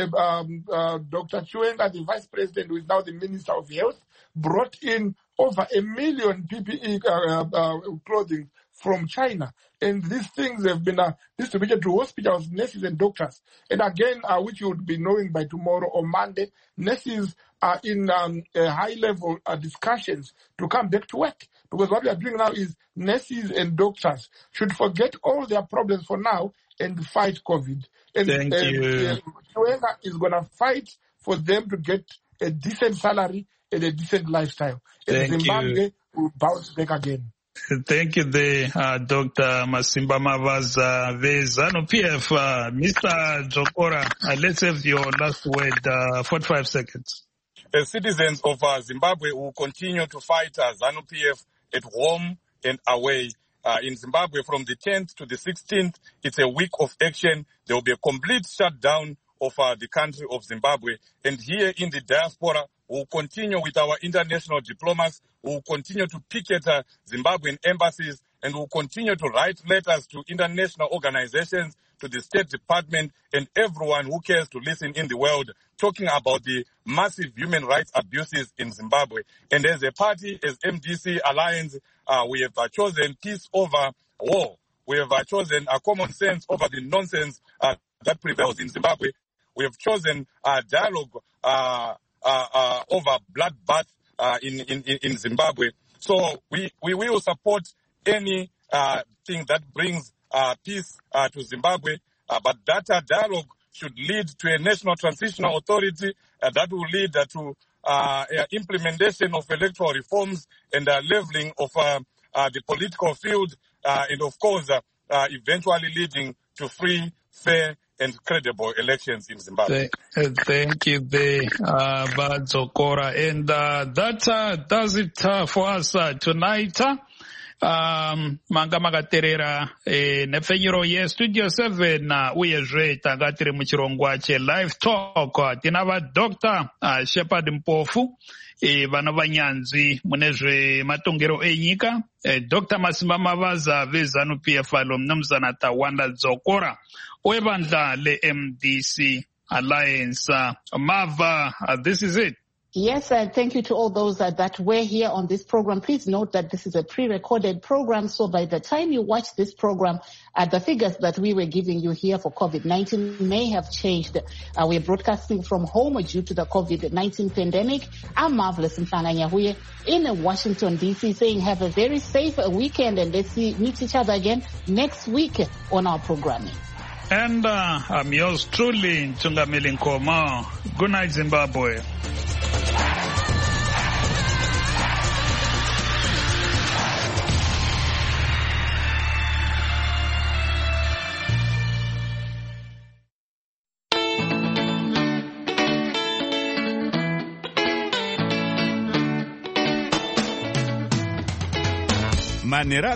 [SPEAKER 5] Dr. Chiwenga, the Vice President, who is now the Minister of Health, brought in over 1 million PPE clothing from China. And these things have been distributed to hospitals, nurses and doctors. And again, which you would be knowing by tomorrow or Monday, nurses are in high-level discussions to come back to work. Because what we are doing now is nurses and doctors should forget all their problems for now and fight COVID. And
[SPEAKER 1] Thank you.
[SPEAKER 5] Chiwenga is going to fight for them to get a decent salary and a decent lifestyle. And Zimbabwe will bounce back again.
[SPEAKER 1] Thank you there, Dr. Masimba Mavaza, ZANU-PF. Mr. Dzokora, let's have your last word, 45 seconds.
[SPEAKER 4] As citizens of Zimbabwe will continue to fight ZANU-PF at home and away. In Zimbabwe from the 10th to the 16th, it's a week of action. There will be a complete shutdown of the country of Zimbabwe. And here in the diaspora, we'll continue with our international diplomats. We'll continue to picket Zimbabwean embassies, and we'll continue to write letters to international organizations, to the State Department, and everyone who cares to listen in the world, talking about the massive human rights abuses in Zimbabwe. And as a party, as MDC Alliance, we have chosen peace over war. We have chosen common sense over the nonsense that prevails in Zimbabwe. We have chosen dialogue over bloodbath in Zimbabwe. So we will support any thing that brings peace to Zimbabwe, but that dialogue should lead to a national transitional authority that will lead to implementation of electoral reforms and leveling of the political field, and of course eventually leading to free, fair, and credible elections in Zimbabwe.
[SPEAKER 1] Thank you, Dzokora. And that does it for us tonight. Manga magaterera nepfenyuro ye Studio 7 uyezve tanga tiri muchirongwa che Live Talk tinava Dr. Shepard Mpofu vana vanyanzvi mune zvematongero enyika, Dr. Masimba Mavaza veZANU-PF alo mnumzana Tawanda Dzokora webandla le MDC Alliance. Mava, this is it.
[SPEAKER 2] Yes, thank you to all those that were here on this program. Please note that this is a pre-recorded program, so by the time you watch this program, the figures that we were giving you here for COVID-19 may have changed. We're broadcasting from home due to the COVID-19 pandemic. I'm Marvelous Mfana in Washington, D.C., saying have a very safe weekend, and let's meet each other again next week on our programming.
[SPEAKER 1] And I'm yours truly, Ntungamili Nkoma. Good night, Zimbabwe.
[SPEAKER 6] Manera